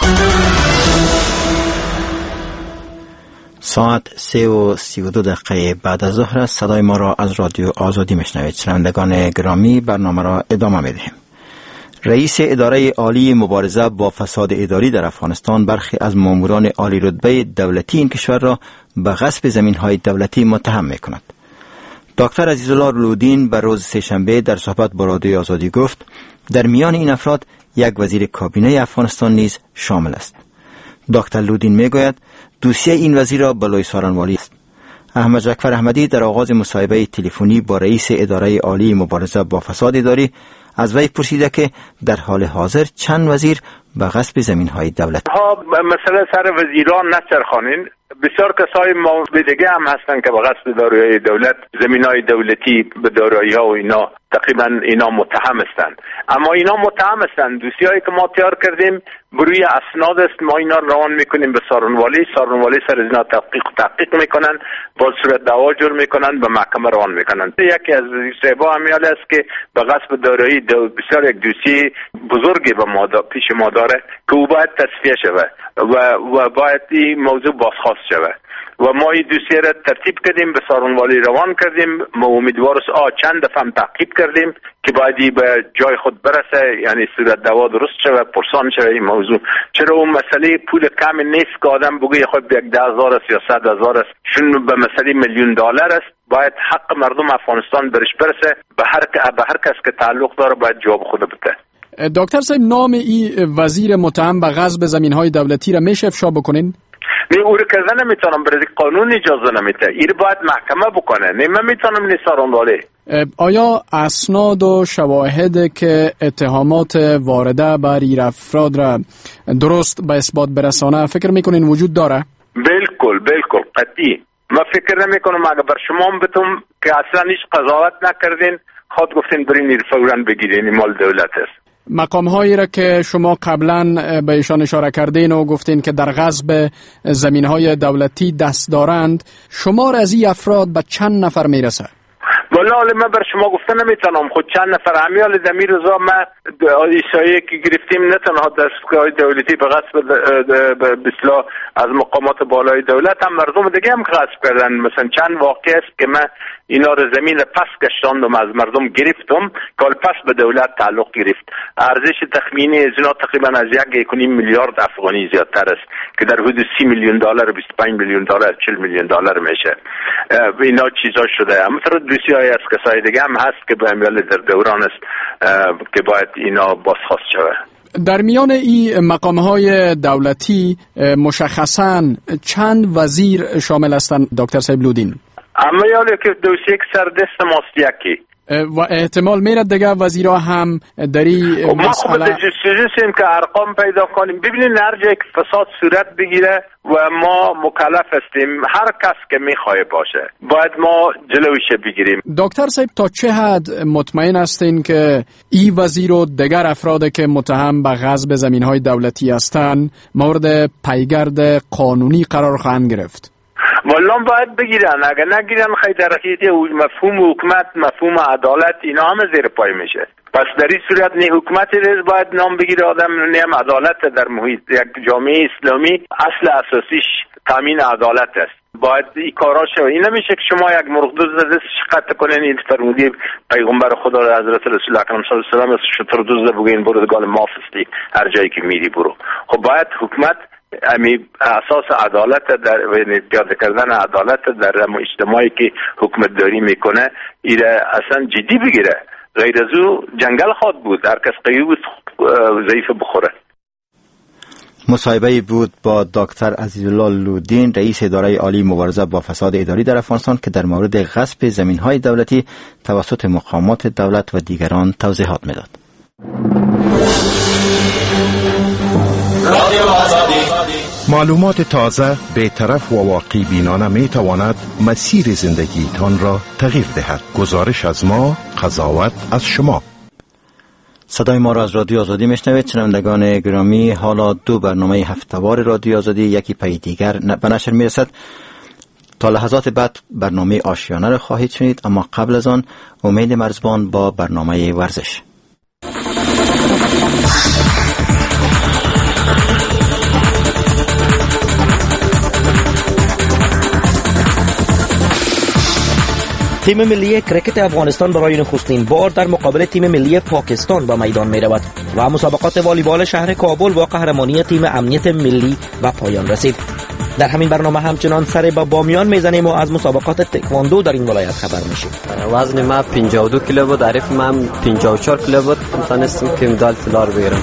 ساعت سه و سی و دو دقیقه بعد از ظهر است. صدای ما را از رادیو آزادی میشنوید. شنوندگان گرامی، برنامه را ادامه میدهیم. رئیس اداره عالی مبارزه با فساد اداری در افغانستان برخی از ماموران عالی رتبه دولتی این کشور را به غصب زمین‌های دولتی متهم میکند. دکتر عزیزالله لودین به روز سه‌شنبه در صحبت با رادیو آزادی گفت در میان این افراد یک وزیر کابینه افغانستان نیز شامل است. دکتر لودین میگوید دوسیه این وزیر را بلای سارنوالی است. احمد جعفر احمدی در آغاز مصاحبه تلفنی با رئیس اداره عالی مبارزه با فساد اداری از وی پرسیده که در حال حاضر چند وزیر به غصب زمین‌های دولت ها مثلا سر وزیران نچرخانین. بسیار کسای موضوع دیگه هم هستن که به غصب دارایی دولت، زمین‌های دولتی به دارایی‌ها و اینا تقریبا اینا متهم هستند. اما اینا متهم هستند. دوسیه‌ای که ما تیار کردیم بروی اسناد است. ما اینا روان میکنیم به سارنوالی. سارنوالی سر از اینا تحقیق تحقیق میکنن، با صورت دعوا جور میکنن، به محکمه روان میکنن. یکی از صاحبا همیاله است که به غصب دارایی بسیار یک دوسیه بزرگی به ما پیش ما داره که او باید تصفیه شود و و باید این موضوع بازخواست شود و ما این دوسیه را ترتیب کردیم، به سارنوالی روان کردیم. ما امیدوار است آ چند دفعه هم تعقیب کردیم که باید به جای خود برسه، یعنی صورت دعوا درست شود، پرسان شود این موضوع. چرا اون مسئله پول کم نیست که آدم بگه خود یک ده هزار است یا صد هزار است، چون به مسئله میلیون دلار است. باید حق مردم افغانستان برش برسه. به هر به هر کس که تعلق داره باید جواب خود بده. دکتر صاحب، نام این وزیر متهم به غصب زمین‌های دولتی را میشه افشا بکنین؟ نه او رو کردن نمیتونم، برای قانون اجازه نمیده. این باید محکمه بکنه. نه من میتونم نیسارنوالی. آیا اسناد و شواهد که اتهامات وارده بر این افراد را درست به اثبات برسانه فکر میکنین وجود داره؟ بالکل بالکل قطعی. من فکر نمیکنم اگه بر شما بتونم که اصلا هیچ قضاوت نکردین، خود گفتین برین این فوراً بگیرین، مال دولت است. مقام هایی را که شما قبلا به ایشان اشاره کردین و گفتین که در غصب زمین های دولتی دست دارند، شمار از این افراد به چند نفر میرسه؟ والا من بر شما گفتن نمیتونم. خود چند نفر امیال دمیر روزا ما ایسایی که گرفتیم نه تنها دستگاه دولتی به غصب به اصطلاح از مقامات بالای دولت، هم مردم دیگه هم غصب کردن. مثلا چند واقعه است که من اینا رو زمین پس گشتاندم از مردم گرفتم که پس به دولت تعلق گرفت. ارزش تخمینی از اینا تقریبا از یک و نیم میلیارد افغانی زیادتر است که در حدود سی میلیون دلار، بیست و پنج میلیون دلار، چهل میلیون دلار میشه. اینا چیزا شده. همینطور بسیاری از کسای دیگه هم هست که به امیال در دوران است که باید اینا بازخواست شود. در میان این مقامهای دولتی مشخصاً چند وزیر شامل هستند دکتر صاحب لودین؟ اما یالی که دوسیه که سر دست ماست یکی و احتمال میرد دیگه وزیرها هم در این مسئله. ما خود جسیزیم که ارقام پیدا کنیم. ببینید هر جای که فساد صورت بگیره و ما مکلف هستیم، هر کس که میخواه باشه باید ما جلویش بگیریم. دکتر صاحب تا چه حد مطمئن هستین که این وزیر و دیگر افراد که متهم به غصب زمینهای دولتی هستند مورد پیگرد قانونی قرار خواهند گرفت؟ والله باید بگیرن. اگر نگیرن خیلی در حقیقت مفهوم حکومت، مفهوم عدالت اینا همه زیر پای میشه. پس در این صورت نه حکومت ریز باید نام بگیره آدم، نه هم عدالت در محیط یک جامعه اسلامی اصل اساسیش تامین عدالت است. باید این کارا شه. این نمیشه که شما یک مرغدوز دستش قطع کنین. این فرمودی پیغمبر خدا حضرت رسول اکرم صلی الله علیه و آله شتر دوز بگین برو گال مافستی هر جایی که میری برو. خب باید حکومت امی اساس عدالت در پیاده کردن عدالت در اجتماعی که حکومت داری میکنه ایره اصلا جدی بگیره. غیر از او جنگل خواهد بود. هر کس قوی بود ضعیف بخوره. مصاحبه بود با دکتر عزیزالله لودین، رئیس اداره عالی مبارزه با فساد اداری در افغانستان که در مورد غصب زمین‌های دولتی توسط مقامات دولت و دیگران توضیحات میداد. معلومات تازه، بی‌طرف و واقعی بینانه می تواند مسیر زندگی تان را تغییر دهد. گزارش از ما، قضاوت از شما. صدای ما را از رادیو آزادی میشنوید. شنوندگان گرامی، حالا دو برنامه هفتهوار رادیو آزادی یکی پی دیگر به نشر میرسد. تا لحظات بعد برنامه آشیانه را خواهید شنید، اما قبل از آن امید مرزبان با برنامه ورزش. تیم ملی کرکت افغانستان برای نخستین بار در مقابل تیم ملی پاکستان به میدان می رود و مسابقات والیبال شهر کابل با قهرمانی تیم امنیت ملی و پایان رسید. در همین برنامه همچنان سر به بامیان میزنیم و از مسابقات تکواندو در این ولایت خبر میشیم. وزن ما پنجاه و دو کیلو بود، عریف من پنجاه و چهار کیلو بود. میتونستم که مدال طلا رو بگیرم.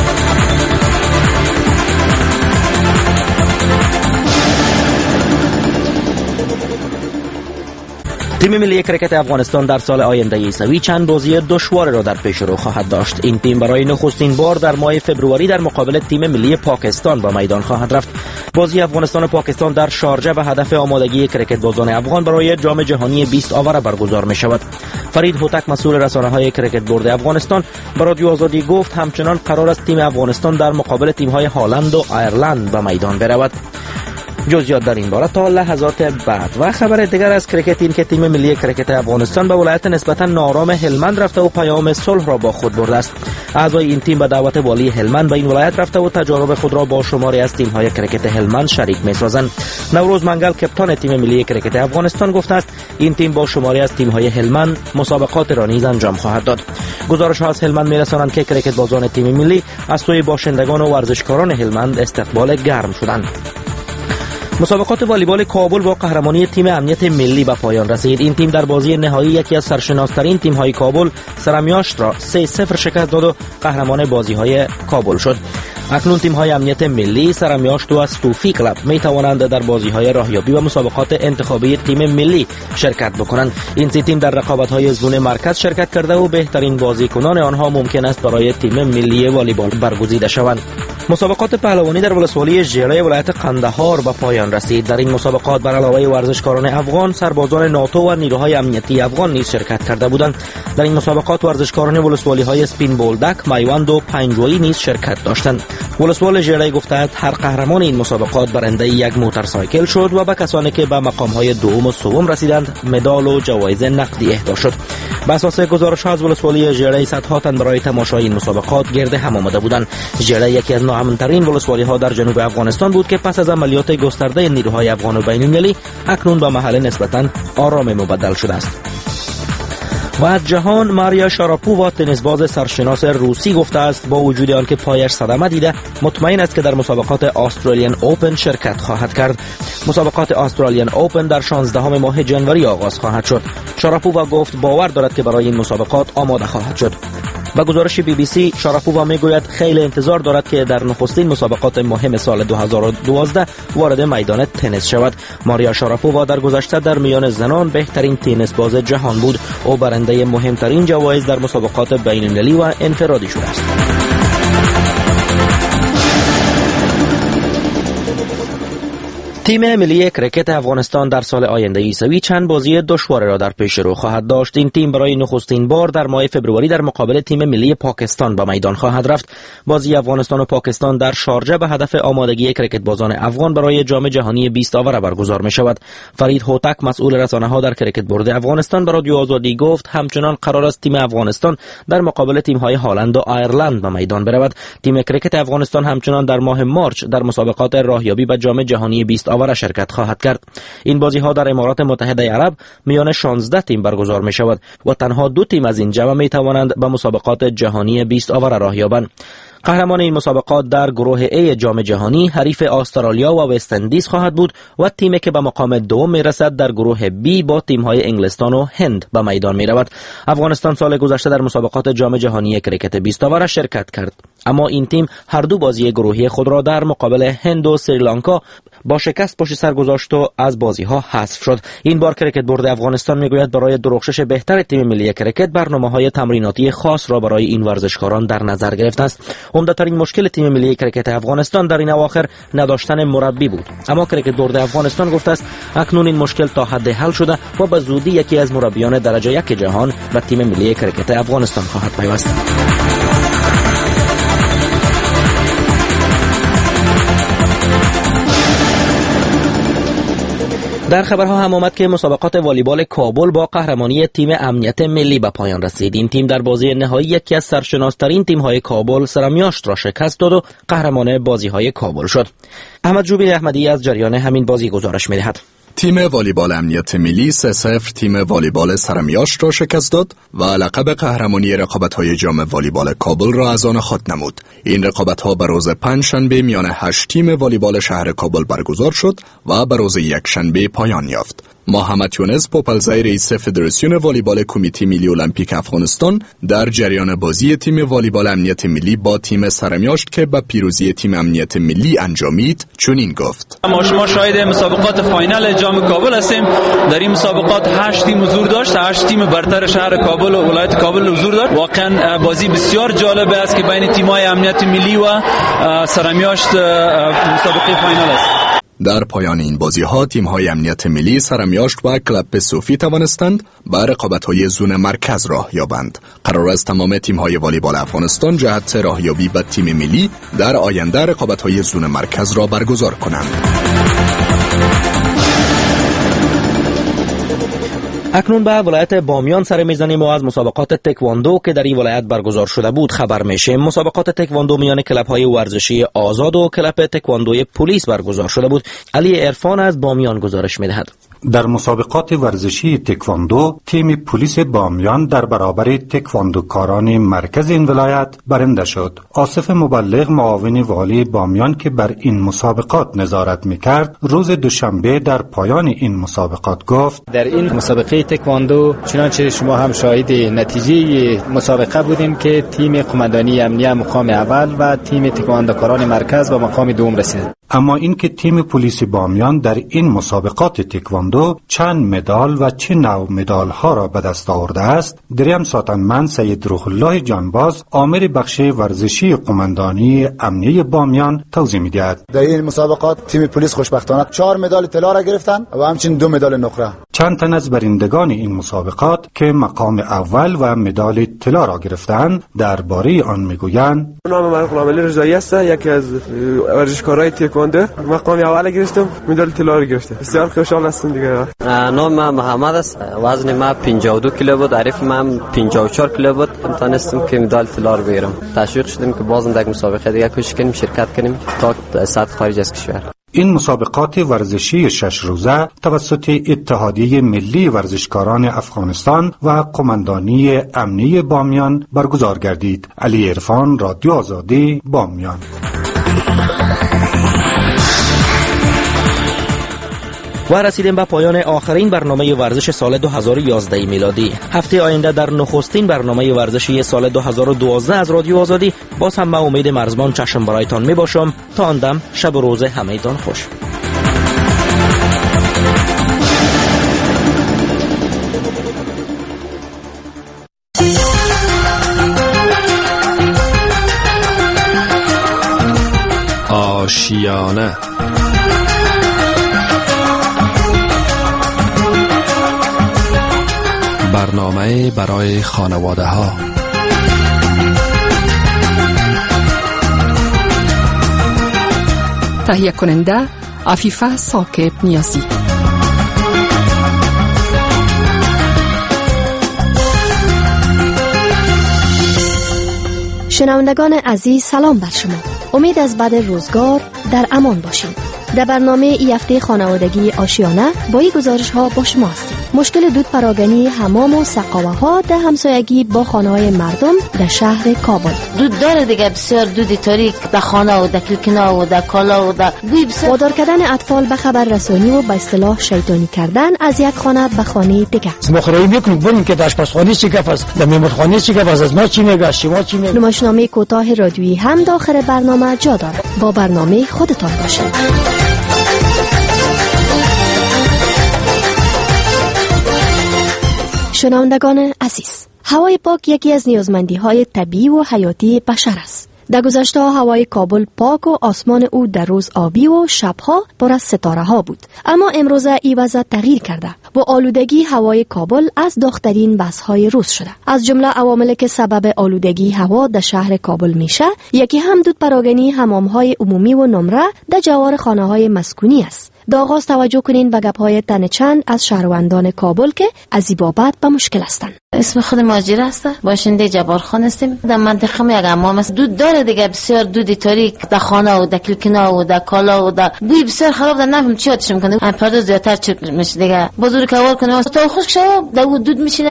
تیم ملی کرکت افغانستان در سال آینده عیسوی چند بازی دشوار را در پیش رو خواهد داشت. این تیم برای نخستین بار در ماه فوریه در مقابل تیم ملی پاکستان به میدان خواهد رفت. بازی افغانستان و پاکستان در شارجه به هدف آمادگی کرکت بازان افغان برای جام جهانی بیست آور برگزار می شود. فرید هوتک مسئول رسانه‌های کرکت بورد افغانستان به رادیو آزادی گفت همچنان قرار است تیم افغانستان در مقابل تیم‌های هلند و ایرلند به میدان برود. جزئیات در این باره تا لحظات بعد. و خبر دیگر از کرکت این که تیم ملی کرکت افغانستان به ولایت نسبتا نارام هلمند رفته و پیام صلح را با خود برده است. اعضای این تیم به دعوت والی هلمند به این ولایت رفته و تجارب خود را با شماری از تیم‌های کرکت هلمند شریک می‌سازند. نوروز منگل کپتان تیم ملی کرکت افغانستان گفته است این تیم با شماری از تیم‌های هلمند مسابقات را نیز انجام خواهد داد. گزارش‌ها از هلمند می‌رسانند که کرکت بازان تیم ملی از سوی باشندگان و ورزشکاران هلمند استقبال گرم شدند. مسابقات والیبال کابل با قهرمانی تیم امنیت ملی به پایان رسید. این تیم در بازی نهایی یکی از سرشناسترین تیم‌های کابل سرمیاشت را سه صفر شکست داد و قهرمان بازی‌های کابل شد. اکنون تیم‌های امنیت ملی سرمیاشت و استوفی کلاب می توانند در بازی‌های راهیابی و مسابقات انتخابی تیم ملی شرکت بکنند. این سه تیم در رقابت‌های زون مرکز شرکت کرده و بهترین بازیکنان آنها ممکن است برای تیم ملی والیبال برگزیده شوند. مسابقات پهلوانی در ولسوالی ژیره ولایت قندهار به پایان رسید. در این مسابقات بر علاوه ورزشکاران افغان، سربازان ناتو و نیروهای امنیتی افغان نیز شرکت کرده بودند. در این مسابقات ورزشکاران ولسوالی‌های سپین بولدک، میوند و پنجوئی نیز شرکت داشتند. ولسوال ژیړی گفته هر قهرمان این مسابقات برنده یک موتورسایکل شد و به کسانی که به مقام‌های دوم و سوم رسیدند مدال و جوایز نقدی اهدا شد. به اساس گزارش‌ها از ولسوالی ژیړی صدها تن برای تماشای این مسابقات گرد هم آمده بودند. ژیړی یکی از ناامن‌ترین ولسوالی‌ها در جنوب افغانستان بود که پس از عملیات گسترده نیروهای افغان و بین‌المللی اکنون به محل نسبتاً آرام مبدل شده است. و از جهان ماریا شاراپووا تنیسباز سرشناس روسی گفته است با وجود آنکه پایش صدمه دیده مطمئن است که در مسابقات استرالیان اوپن شرکت خواهد کرد. مسابقات استرالیان اوپن در شانزدهم ماه جنوری آغاز خواهد شد. شاراپووا گفت باور دارد که برای این مسابقات آماده خواهد شد. با گزارش بی بی سی شاراپووا میگوید خیلی انتظار دارد که در نخستین مسابقات مهم سال دو هزار و دوازده وارد میدان تنیس شود. ماریا شاراپووا در گذشته در میان زنان بهترین تنیس باز جهان بود. او برنده مهمترین جوایز در مسابقات بین‌المللی و انفرادی شده است. تیم ملی کرکت افغانستان در سال آینده عیسوی چند بازی دشوار را در پیش رو خواهد داشت. این تیم برای نخستین بار در ماه فبروری در مقابل تیم ملی پاکستان به میدان خواهد رفت. بازی افغانستان و پاکستان در شارجه به هدف آمادگی کرکت بازان افغان برای جام جهانی بیست آور برگزار می شود. فرید هوتک مسئول رسانه ها در کرکت بورد افغانستان به رادیو آزادی گفت همچنان قرار است تیم افغانستان در مقابل تیم های هلند و آیرلند به میدان برود. تیم کرکت افغانستان همچنان در ماه مارچ در مسابقات راهیابی به جام جهانی بیست آور شرکت خواهد کرد. این بازی ها در امارات متحده عرب میان شانزده تیم برگزار می شود و تنها دو تیم از این جمع می توانند به مسابقات جهانی بیست آور راه یابند. قهرمان این مسابقات در گروه A جام جهانی حریف استرالیا و وست اندیز خواهد بود و تیمی که به مقام دوم می رسد در گروه B با تیم‌های انگلستان و هند به میدان می رود. افغانستان سال گذشته در مسابقات جام جهانی کرکت بیست آور شرکت کرد، اما این تیم هر دو بازی گروهی خود را در مقابل هند و سریلانکا با شکست پشت سر گذاشت و از بازی‌ها حذف شد. این بار کرکت بورد افغانستان میگوید برای درخشش بهتر تیم ملی کرکت برنامه‌های تمریناتی خاص را برای این ورزشکاران در نظر گرفته است. عمده‌ترین مشکل تیم ملی کرکت افغانستان در این اواخر نداشتن مربی بود، اما کرکت بورد افغانستان گفته است اکنون این مشکل تا حد حل شده و به زودی یکی از مربیان درجه یک جهان به تیم ملی کرکت افغانستان خواهد پیوست. در خبرها هم آمد که مسابقات والیبال کابل با قهرمانی تیم امنیت ملی به پایان رسید. این تیم در بازی نهایی یکی از سرشناس‌ترین تیم‌های کابل سرمیاشت را شکست داد و قهرمان بازی‌های کابل شد. احمد جوبین احمدی از جریان همین بازی گزارش می‌دهد. تیم والیبال امنیت ملی سه صفر تیم والیبال سرمیاشت را شکست داد و لقب قهرمانی رقابت‌های جام والیبال کابل را از آن خود نمود. این رقابت‌ها به روز پنجشنبه میان هشت تیم والیبال شهر کابل برگزار شد و به روز یکشنبه پایان یافت. محمد یونس پوپلزای رئیس فدراسیون والیبال کمیته ملی المپیک افغانستان در جریان بازی تیم والیبال امنیت ملی با تیم سرمیاشت که به پیروزی تیم امنیت ملی انجامید چنین گفت: ما شما شاهد مسابقات فاینال جام کابل هستیم. در این مسابقات هشت تیم حضور داشت، هشت تیم برتر شهر کابل و ولایت کابل حضور داشت. واقعا بازی بسیار جالب است که بین تیم‌های امنیت ملی و سرمیاشت مسابقه فاینال است. در پایان این بازی‌ها تیم‌های امنیت ملی سرمیاشت و کلب صوفی توانستند به رقابت‌های زون مرکز راه یابند. قرار است تمام تیم‌های والیبال افغانستان جهت راهیابی به تیم ملی در آینده رقابت‌های زون مرکز را برگزار کنند. اکنون به ولایت بامیان سر میزنیم و از مسابقات تکواندو که در این ولایت برگزار شده بود خبر میشیم. مسابقات تکواندو میان کلب‌های ورزشی آزاد و کلب تکواندوی پلیس برگزار شده بود. علی عرفان از بامیان گزارش میدهد. در مسابقات ورزشی تکواندو تیم پلیس بامیان در برابر تکواندوکاران مرکز این ولایت برنده شد. آصف مبلغ معاون والی بامیان که بر این مسابقات نظارت میکرد روز دوشنبه در پایان این مسابقات گفت: در این مسابقه تکواندو چنانچه شما هم شاهد نتیجه مسابقه بودیم که تیم قماندانی امنیه مقام اول و تیم تکواندوکاران مرکز به مقام دوم رسید. اما اینکه تیم پلیس بامیان در این مسابقات تکواندو چند مدال و چه نوع مدال ها را به دست آورده است، دریم ساتنمند سید روح الله جانباز آمر بخش ورزشی قماندانی امنیه بامیان توضیح می‌دهد. در این مسابقات تیم پلیس خوشبختانه چهار مدال طلا را گرفتند و همچنین دو مدال نقره. چند تن از برندگان این مسابقات که مقام اول و مدال طلا را گرفتند درباره آن میگویند: نام من غلامعلی رضایی است، یکی از ورزشکارای تکواندو. مقام اول گرفتم، مدال طلا را گرفتم. بسیار خوشحال هستم دیگه. نام من محمد است، وزن من پنجاه و دو کیلو بود، عریف من پنجاه و چهار کیلو بود. تونستم که مدال طلا را بگیرم. تشویق شدیم که بازم در مسابقه دیگه کوشش کنیم شرکت کنیم تا سطح خارج از کشور. این مسابقات ورزشی شش روزه توسط اتحادیه ملی ورزشکاران افغانستان و قماندانی امنی بامیان برگزار گردید. علی عرفان، رادیو آزادی، بامیان. و رسیدیم به پایان آخرین برنامه ورزش سال دو هزار و یازده میلادی. هفته آینده در نخستین برنامه ورزشی سال دو هزار و دوازده از رادیو آزادی باز هم با امید مرزبان چشم برایتان می باشم. تا آن دم شب و روز همه‌تان خوش. آشیانه برنامه برای خانواده ها. تهیه کننده عفیفه ثاقب نیازی. شنوندگان عزیز، سلام بر شما. امید از بعد روزگار در امان باشید. در برنامه ای هفته خانوادگی آشیانه با این گزارش ها با شما هستیم. مشکل دود پراگنی حمام و سقاوه ها در همسایگی با خانه های مردم در شهر کابل. دود داره دیگه، بسیار دودی تاریک در خانه و در کلکنا و در کالا و در بوی بسیار. وادار کردن اطفال به خبر رسانی و به اصطلاح شیطانی کردن از یک خانه به خانه دیگه. مخرایی میکنیم ببینیم که در آشپزخانه چی گپ است، در مهمانخانه چی گپ است، از ما چی میگه، شما چی میگه. نمایشنامه کوتاه رادیویی هم داخل برنامه جا داره. با برنامه خودتان باشید. شنوندگان عزیز، هوای پاک یکی از نیازمندی‌های طبیعی و حیاتی بشر است. در گذشته هوای کابل پاک و آسمان او در روز آبی و شبها پر از ستاره ها بود، اما امروزه این وضع تغییر کرده و آلودگی هوای کابل از داغ‌ترین بحث‌های روز شده. از جمله عواملی که سبب آلودگی هوا در شهر کابل میشه، یکی هم دود پراگنی حمام‌های عمومی و نمره در جوار خانه‌های مسکونی است. در آغاز توجه کنین به گپ‌های تن چند از شهروندان کابل که از این بابت به مشکل هستند. اسم خود ماجر است، باشنده جبارخان هستیم. در منطقه ما یک حمام است، دود داره دیگه، بسیار دودی تاریک در خانه و در کلکنا و در کالا و در بوی بسیار خراب، در نفهم چی آتش میکنه. این پرده زیادتر چپ میشه دیگه، بزرگ کار کنه تا خشک شه در دود میشینه.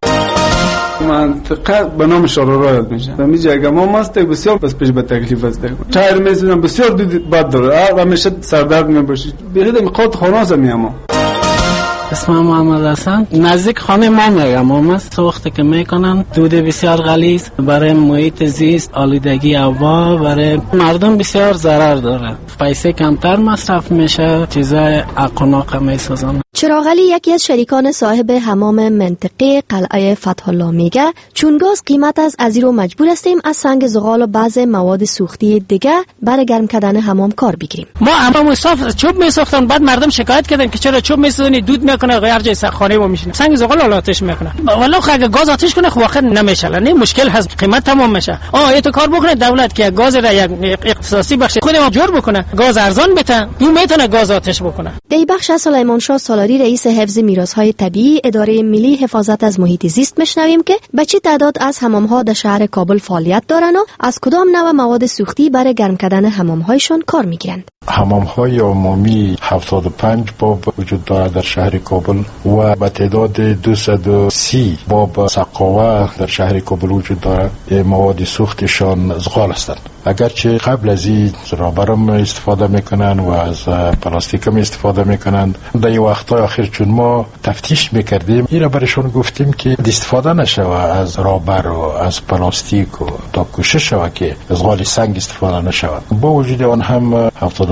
منطقه به نام شارورا یاد میشه. در میجه اگه ما ماست بسیار بس پیش به تکلیف است. تایر میزنم بسیار دود بد داره، همیشه سردرد میباشید. بیخود میخواد خانه زمیام. اسمم محمد حسن. نزدیک خانه ما میگم است. وقتی که میکنن دود بسیار غلیظ برای محیط زیست، آلودگی هوا، برای مردم بسیار ضرر داره. پیسه کمتر مصرف میشه، چیزای عقناق میسازن. چراغلی یکی از شریکان صاحب حمام منطقه قلعه فتح الله میگه چون گاز قیمت از ازیرو مجبور هستیم از سنگ زغال و بعض مواد سوختی دیگه برای گرم کردن حمام کار بگیریم. ما حمام صاف چوب میساختن، بعد مردم شکایت کردن که چرا چوب میسازونی دود میکنه، غیر جای خانه ما میشینه سنگ زغال آتش میکنه. والله اگه گاز آتش کنه خب واقعا نمیشه، نه مشکل هست، قیمت تمام میشه. آ ایتو کار بکنه دولت که گاز را یک اختصاصی بخش خود ما جور بکنه، گاز ارزان بده، اون میتونه گاز آتش بکنه. دی بخش سلیمان شاه سالاری رئیس حفظ میراث‌های طبیعی اداره ملی حفاظت از محیط زیست میشنویم که به چه تعداد از حمام‌ها در شهر کابل فعالیت دارند و از کدام نوع مواد سوختی برای گرم کردن حمام‌هایشان کار میگیرند. حمام‌های عمومی هفتاد و پنج باب وجود دارد در شهر کابل و به تعداد دویست و سی باب سقاوه در شهر کابل وجود دارد. مواد سوختشان زغال هستند. اگرچه قبل از این رابرم استفاده میکنن و از پلاستیک هم استفاده میکنن، در این وقتهای آخر چون ما تفتیش میکردیم این را برشون گفتیم که استفاده نشوه از رابر و از پلاستیک و تا کوشش شوه که زغال سنگ استفاده نشوه. با وجود آن هم هفتاد و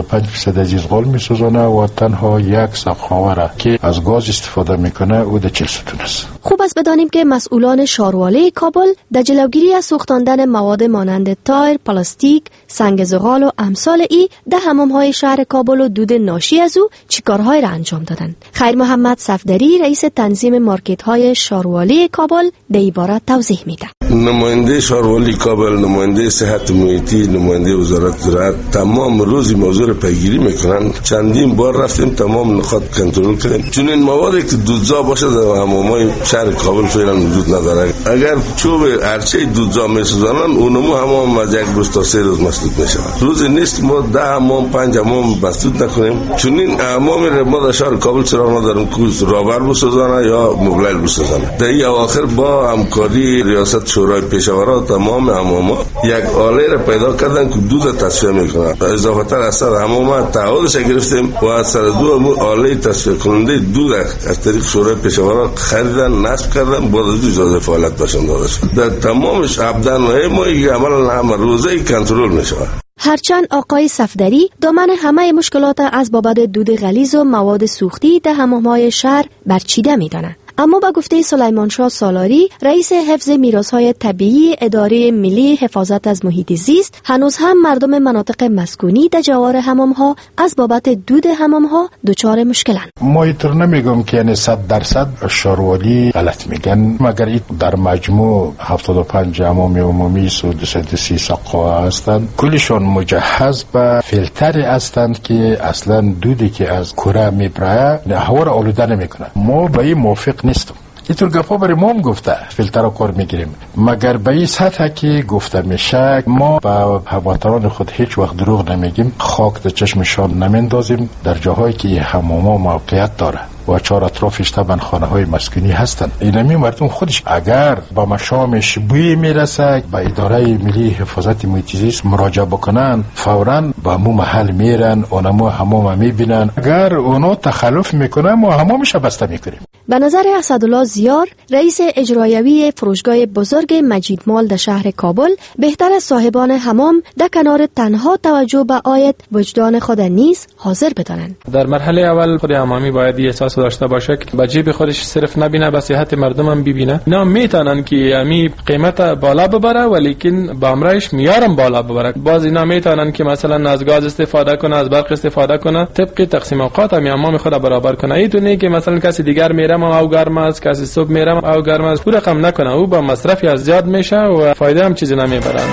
و پنج درصد از ازغال میسوزانه و تنها یک سقاوه که از گاز استفاده میکنه او در چهل ستون است. خوب است بدانیم که مسئولان شارواله کابل در جلوگیری از سوختاندن مواد مانند تایر، پلاستیک، سنگ زغال و امثال ای در حمام‌های شهر کابل و دود ناشی از او چیکارهای را انجام دادند. خیر محمد صفدری رئیس تنظیم مارکت‌های شارواله کابل در این باره توضیح میده. نماینده شاروالی کابل، نماینده صحت محیطی، نماینده وزارت زراعت تمام روزی موضوع را پیگیری میکنن. چندین بار رفتیم تمام نقاط کنترل کردیم. چون این موادی که دودزا باشه در حمام‌های شهر کابل فعلا وجود نداره. اگر چوب ارچه دودزا میسوزانن اونمو حمام از یک روز تا سه روز مسدود میشه. روز نیست ما ده حمام پنج حمام مسدود نکنیم. چون این حمام را ما در شهر کابل چرا نداریم که رابر بسازانه یا مبلل بسازانه. در این اواخر با همکاری ریاست شورای پیشاوران تمام حمام‌ها یک آله را پیدا کردن که دود تصفیه میکنه. اضافه تر از سر حمام تعهدش گرفتیم و از سر دو آله تصفیه کننده دود از طریق شورای پیشاوران خریدن، نصب کردن، بعد از اجازه فعالیت باشند داده شد. در تمامش ابدان ما عملا هم روزه کنترل میشه. هرچند آقای صفدری دامن همه مشکلات از بابت دود غلیظ و مواد سوختی در حمام‌های شهر برچیده می‌دانند، اما با گفته سلیمان شاه سالاری رئیس حفظ میراث‌های طبیعی اداره ملی حفاظت از محیط زیست، هنوز هم مردم مناطق مسکونی در جوار حمام‌ها از بابت دود حمام‌ها دچار مشکلند. ما اینطور نمیگم که یعنی صد درصد شاروالی غلط میگن، مگر این در مجموع هفتاد و پنج حمام عمومی و دویست و سی سقا هستند، کلشون مجهز به فیلتری هستند که اصلا دودی که از کوره میبره هوا را آلوده نمیکنه. ما به این موافق نیستم. اینطور گفتا برای ما هم گفته فیلتر رو کار میگیریم، مگر به این سطح که گفته میشه ما به هموطنان خود هیچ وقت دروغ نمیگیم، خاک در چشمشان نمیندازیم. در جاهایی که حمام‌ها موقعیت داره و چهار اطرافش طبعا خانه های مسکونی هستند، اینمی مردم خودش اگر با مشامش بوی میرسه به اداره ملی حفاظت محیط زیست مراجعه بکنن، فوراً به مو محل میرن، اونمو حمام میبینن. اگر اونا تخلف میکنن ما حمامش بسته میکنیم. به نظر اسدالله زیار رئیس اجرایوی فروشگاه بزرگ مجید مال در شهر کابل، بهتر از صاحبان حمام در کنار تنها توجه به آید وجدان خود نیز حاضر بدانند. در مرحله اول خود حمامی باید احساس داشته باشه که به جیب خودش صرف نبینه، به صحت مردم هم ببینه. اینا میتونن که امی قیمت بالا ببره ولیکن با امرایش میارم بالا ببره. باز اینا میتونن که مثلا از گاز استفاده کنه، از برق استفاده کنه، طبق تقسیم اوقات هم حمام خود برابر کنه. ایتونه که مثلا کسی دیگر میره او گرم است، کسی صبح میره او گرم است، او رقم نکنه، او با مصرفی از زیاد میشه و فایده هم چیزی نمیبره.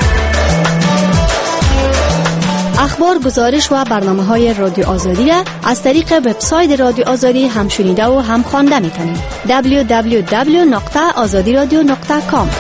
اخبار، گزارش و برنامه‌های رادیو آزادی را از طریق وبسایت رادیو آزادی هم شنیده و هم خوانده می‌تونید. دبلیو دبلیو دبلیو نقطه آزادی رادیو نقطه کام.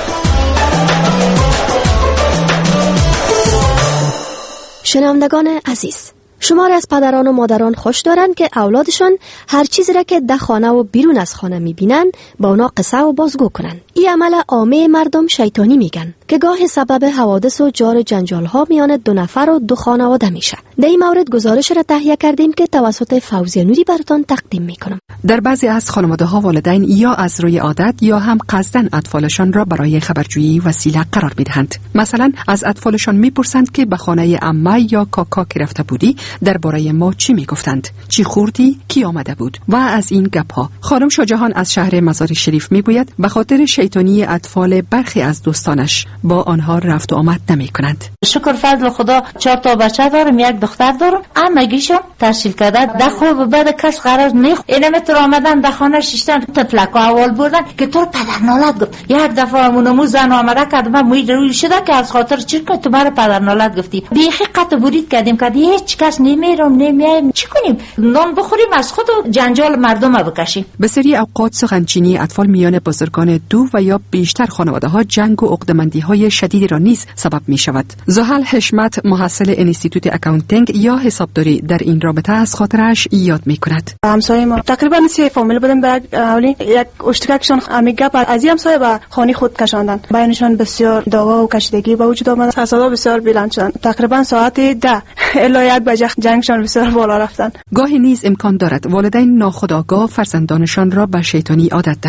شنوندگان عزیز، شمار از پدران و مادران خوش دارند که اولادشان هر چیزی را که در خانه و بیرون از خانه می‌بینند با اونا قصه و بازگو کنند. این عمل عامه مردم شیطانی میگن که گاه سبب حوادث و جار جنجال ها میان دو نفر و دو خانواده میشه. در این مورد گزارش را تهیه کردیم که توسط فوزیه نوری براتون تقدیم میکنم. در بعضی از خانواده ها والدین یا از روی عادت یا هم قصداً اطفالشان را برای خبرجویی وسیله قرار میدهند. مثلا از اطفالشان میپرسند که به خانه عمه یا کاکا که رفته بودی درباره ما چی میگفتند، چی خوردی، کی آمده بود و از این گپ‌ها. خانم شاجهان از شهر مزار شریف میگوید به خاطر شیطانی اطفال برخی از دوستانش با آنها رفت و آمد نمی‌کنند. شکر فضل خدا چهار تا بچه دارم، یک دختر دارم. امگیشم تحصیل کرده، در خوب بعد کس قرار نیخ. اینم تو آمدن در خانه شیشتن تفلکا اول بردن که تو پدر نالت گفت. یک دفعه مونمو زن آمده کرد من موی روی شده که از خاطر چی که تو برای پدر نالت گفتی. بیخی قطع برید کردیم که هیچ کس نمیرم نمیایم، چی کنیم؟ نان بخوریم از خود و جنجال مردم بکشیم. به سری اوقات سخنچینی اطفال میان بزرگان دو و یا بیشتر خانواده ها جنگ و عقده‌مندی های شدیدی را نیز سبب می شود. زحل حشمت محصل انستیتوت اکاونتینگ یا حسابداری در این رابطه از خاطرش یاد می کند. همسایه ما تقریبا سه فامیل بودن، بعد اولی یک اشتککشون امیگا بعد از این همسایه به خانه خود کشاندن. بینشون بسیار دعوا و کشیدگی به وجود آمد، صدا بسیار بلند شد. تقریبا ساعت ده الی یک بجه جنگشون بسیار بالا رفتن. گاهی نیز امکان دارد والدین ناخودآگاه فرزندانشان را به شیطانی عادت دهند.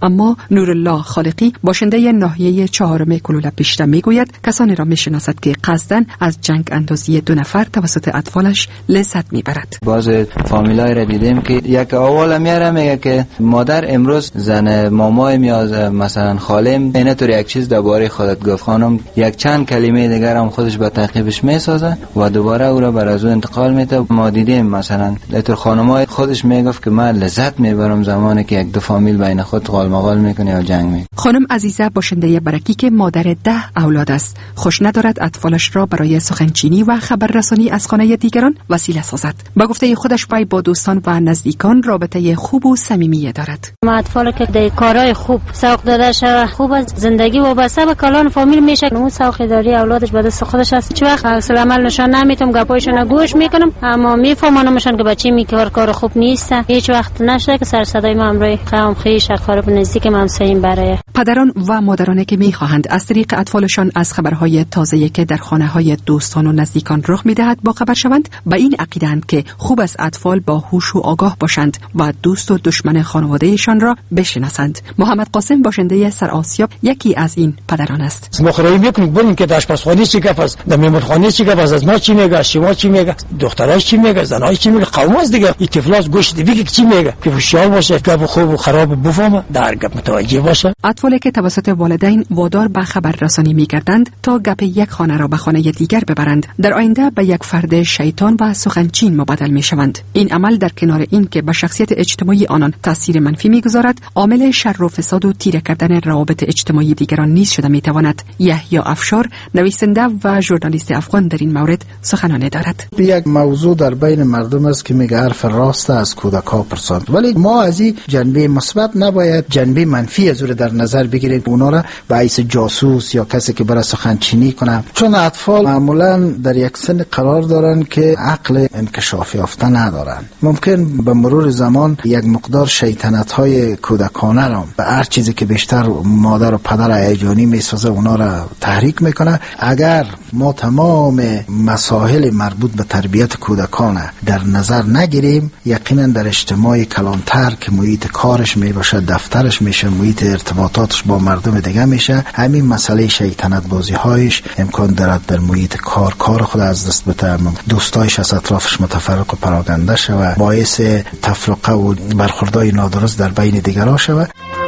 اما نورالله خالقی باشنده ناحیه چهارم کلوله پیشته میگوید کسانی را میشناسد که قصداً از جنگ اندازی دو نفر توسط اطفالش لذت میبرد. باز فامیلای را دیدیم که یک اول میاره میگه که مادر امروز زن مامای میاد مثلا خالم اینطور یک چیز درباره خودت گفت، خانم یک چند کلمه دیگر هم خودش به تعقیبش میسازه و دوباره او را بر از او انتقال میده. ما دیدیم مثلا اینطور خانمای خودش میگفت که من لذت میبرم زمانی که یک دو فامیل بین خود قال مقال میکنه یا جنگ میکنه. خانم عزیزه باشنده برکی که مادر ده اولاد است، خوش ندارد اطفالش را برای سخنچینی و خبررسانی از خانه دیگران وسیله سازد. با گفته خودش وی با دوستان و نزدیکان رابطه خوب و صمیمی دارد. ما اطفال که در کارهای خوب سوق داده شده، خوب از زندگی وابسته به کلان فامیل میشه، اون سوق داری اولادش به دست خودش است. چه وقت اصل عمل نشان نمیتونم، گپایشون گوش میکنم، اما میفهمونمشون که بچه میکار کار خوب نیست. هیچ وقت نشه که سر صدای ما امروی قوم خویش اقارب نزدیک ما همسایه‌ایم برای پدران و مادرانی که میخواهند از طریق اطفالشان از خبرهای تازه‌ای که در خانه‌های دوستان و نزدیکان رخ میدهد با خبر شوند، به این عقیده‌اند که خوب از اطفال با هوش و آگاه باشند و دوست و دشمن خانواده‌شان را بشناسند. محمد قاسم باشنده سر آسیاب یکی از این پدران است. مخرایی میکنیم ببینیم که آشپزخانه چی گپ است، در مهمانخانه چی گپ است، از ما چی میگه، شما چی میگه، دختراش چی میگه، زناش چی میگه، قوم دیگه این طفلاس گوش دیگه چی میگه، که هوشیار باشه، گپ خوب و خراب بفهمه، در گپ متوجه باشه. اطفالی که توسط والدین وادار به خبررسانی می‌گردند تا گپ یک خانه را به خانه دیگر ببرند، در آینده به یک فرد شیطان و سخنچین مبادل می‌شوند. این عمل در کنار این که به شخصیت اجتماعی آنان تاثیر منفی می‌گذارد، عامل شر و فساد و تیره کردن روابط اجتماعی دیگران نیز شده می‌تواند. یحیی افشار نویسنده و ژورنالیست افغان در این مورد سخنانی دارد. یک موضوع در بین مردم است که میگه حرف راست از کودک‌ها پرساند، ولی ما از این جنبه مثبت نباید جنبه منفی از رو در نظر بگیرید، اونا را به حیث جاسوس یا کسی که برای سخنچینی کنه، چون اطفال معمولا در یک سن قرار دارن که عقل انکشاف یافته ندارن. ممکن به مرور زمان یک مقدار شیطنت های کودکانه را به هر چیزی که بیشتر مادر و پدر هیجانی میسازه اونا را تحریک میکنه. اگر ما تمام مسائل مربوط به تربیت کودکانه در نظر نگیریم، یقینا در اجتماع کلانتر که محیط کارش می باشه، دفترش میشه، محیط ارتباطاتش با مردم دیگه میشه، همین مسئله شیطنت بازی هایش امکان دارد در محیط کار کار خود از دست بده، دوستایش از اطرافش متفرق و پراکنده شود، باعث تفرقه و برخوردهای نادرست در بین دیگران شود.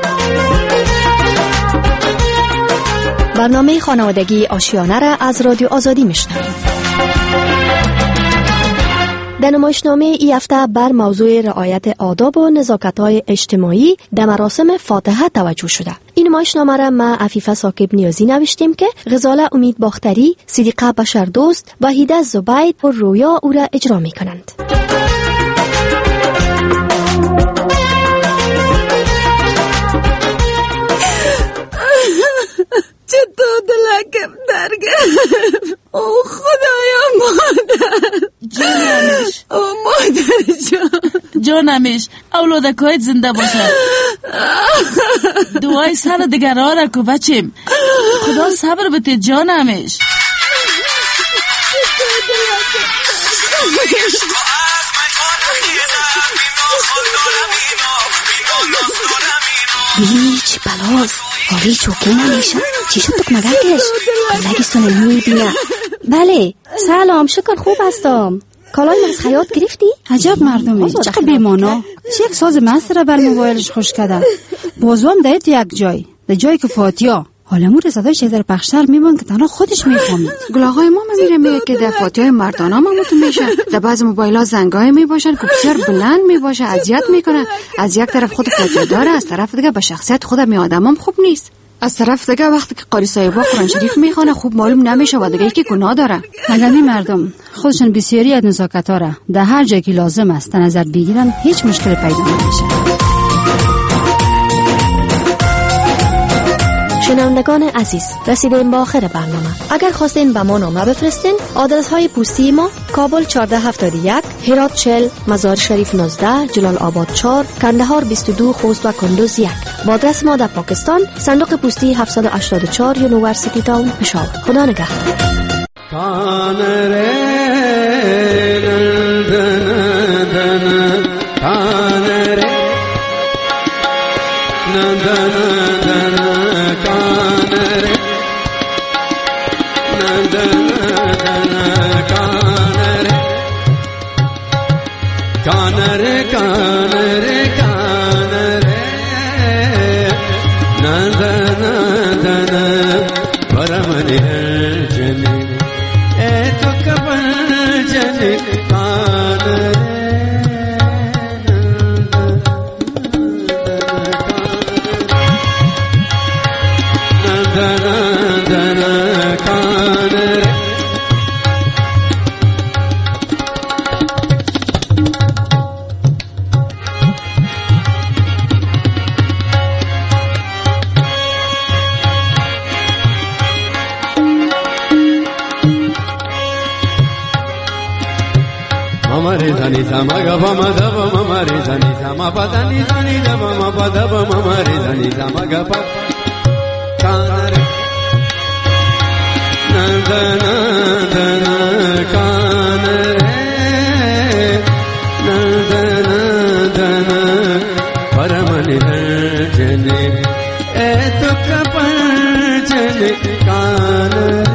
برنامه خانوادگی آشیانه را از رادیو آزادی میشنوید. در نمایشنامه ای هفته بر موضوع رعایت آداب و نزاکت‌های اجتماعی در مراسم فاتحه توجه شده. این نمایشنامه را ما عفیفه ساکب نیازی نوشتیم که غزاله امید باختری، صدیقه بشردوست و هیده زبید و رویا او را اجرا می کنند. چطور دلکم درگرفت؟ او خدایا مادر جانمش، او مادر جان جانمش، اولادکایت زنده باشه. دعای سر دیگر را رکو بچیم، خدا صبر بده جانمش. بینی چی بلاست؟ حالی چوکی نمیشه؟ چی شد دکمگرگش؟ کلگی سنمی بینه. بله سلام، شکر خوب هستم. کالای من از خیاط گرفتی؟ عجب مردمی، چقدر بیمانا. چه یک ساز مست را بر موبایلش خوش کرده. بازو هم دهید یک جای در جایی که فاتیا حالا مور صدای چه در پخشتر میبون که تنها خودش میفهمید. گلاغای ما میره میگه که در فاتیای مردانا ماموتون میشه، در بعض موبایل‌ها زنگای میباشن که بسیار بلند میباشه، اذیت میکنه. از یک طرف خود فاتیا داره، از طرف دیگه به شخصیت خود می آدمام خوب نیست. از طرف دیگه وقتی که قاری صاحبا قرآن شریف میخونه خوب معلوم نمیشه و دیگه یکی گناه داره. مگه مردم خودشون بسیاری از نزاکت‌ها را در هر جایی که لازم است در نظر بگیرن، هیچ مشکل پیدا نمیشه. شنوندگان عزیز، رسیدیم به آخر برنامه. اگر خواستین به ما نامه بفرستین، آدرس های پستی ما: کابل چهارده هفتاد و یک، هرات چهل، مزار شریف نوزده، جلال آباد چهار، کندهار بیست و دو، خوست و کندوز یک. با آدرس ما در پاکستان: صندوق پستی هفتصد و هشتاد و چهار، یونیورسیتی تاون، پشاور. خدا نگهدار. تانره कान रे कान रे कान रे नंदन नंदन परम निर्जनी ए तो कपंचनी कान रे नंदन नंदन कान रे ममरे धनि सम ग म ध प ममरे धनि सम प धनि धनि ध प म प ध प ममरे धनि सम ग प कान रे नंदन नंदन कान रे नंदन नंदन परम निर्जने ए तुक पंचने कान रे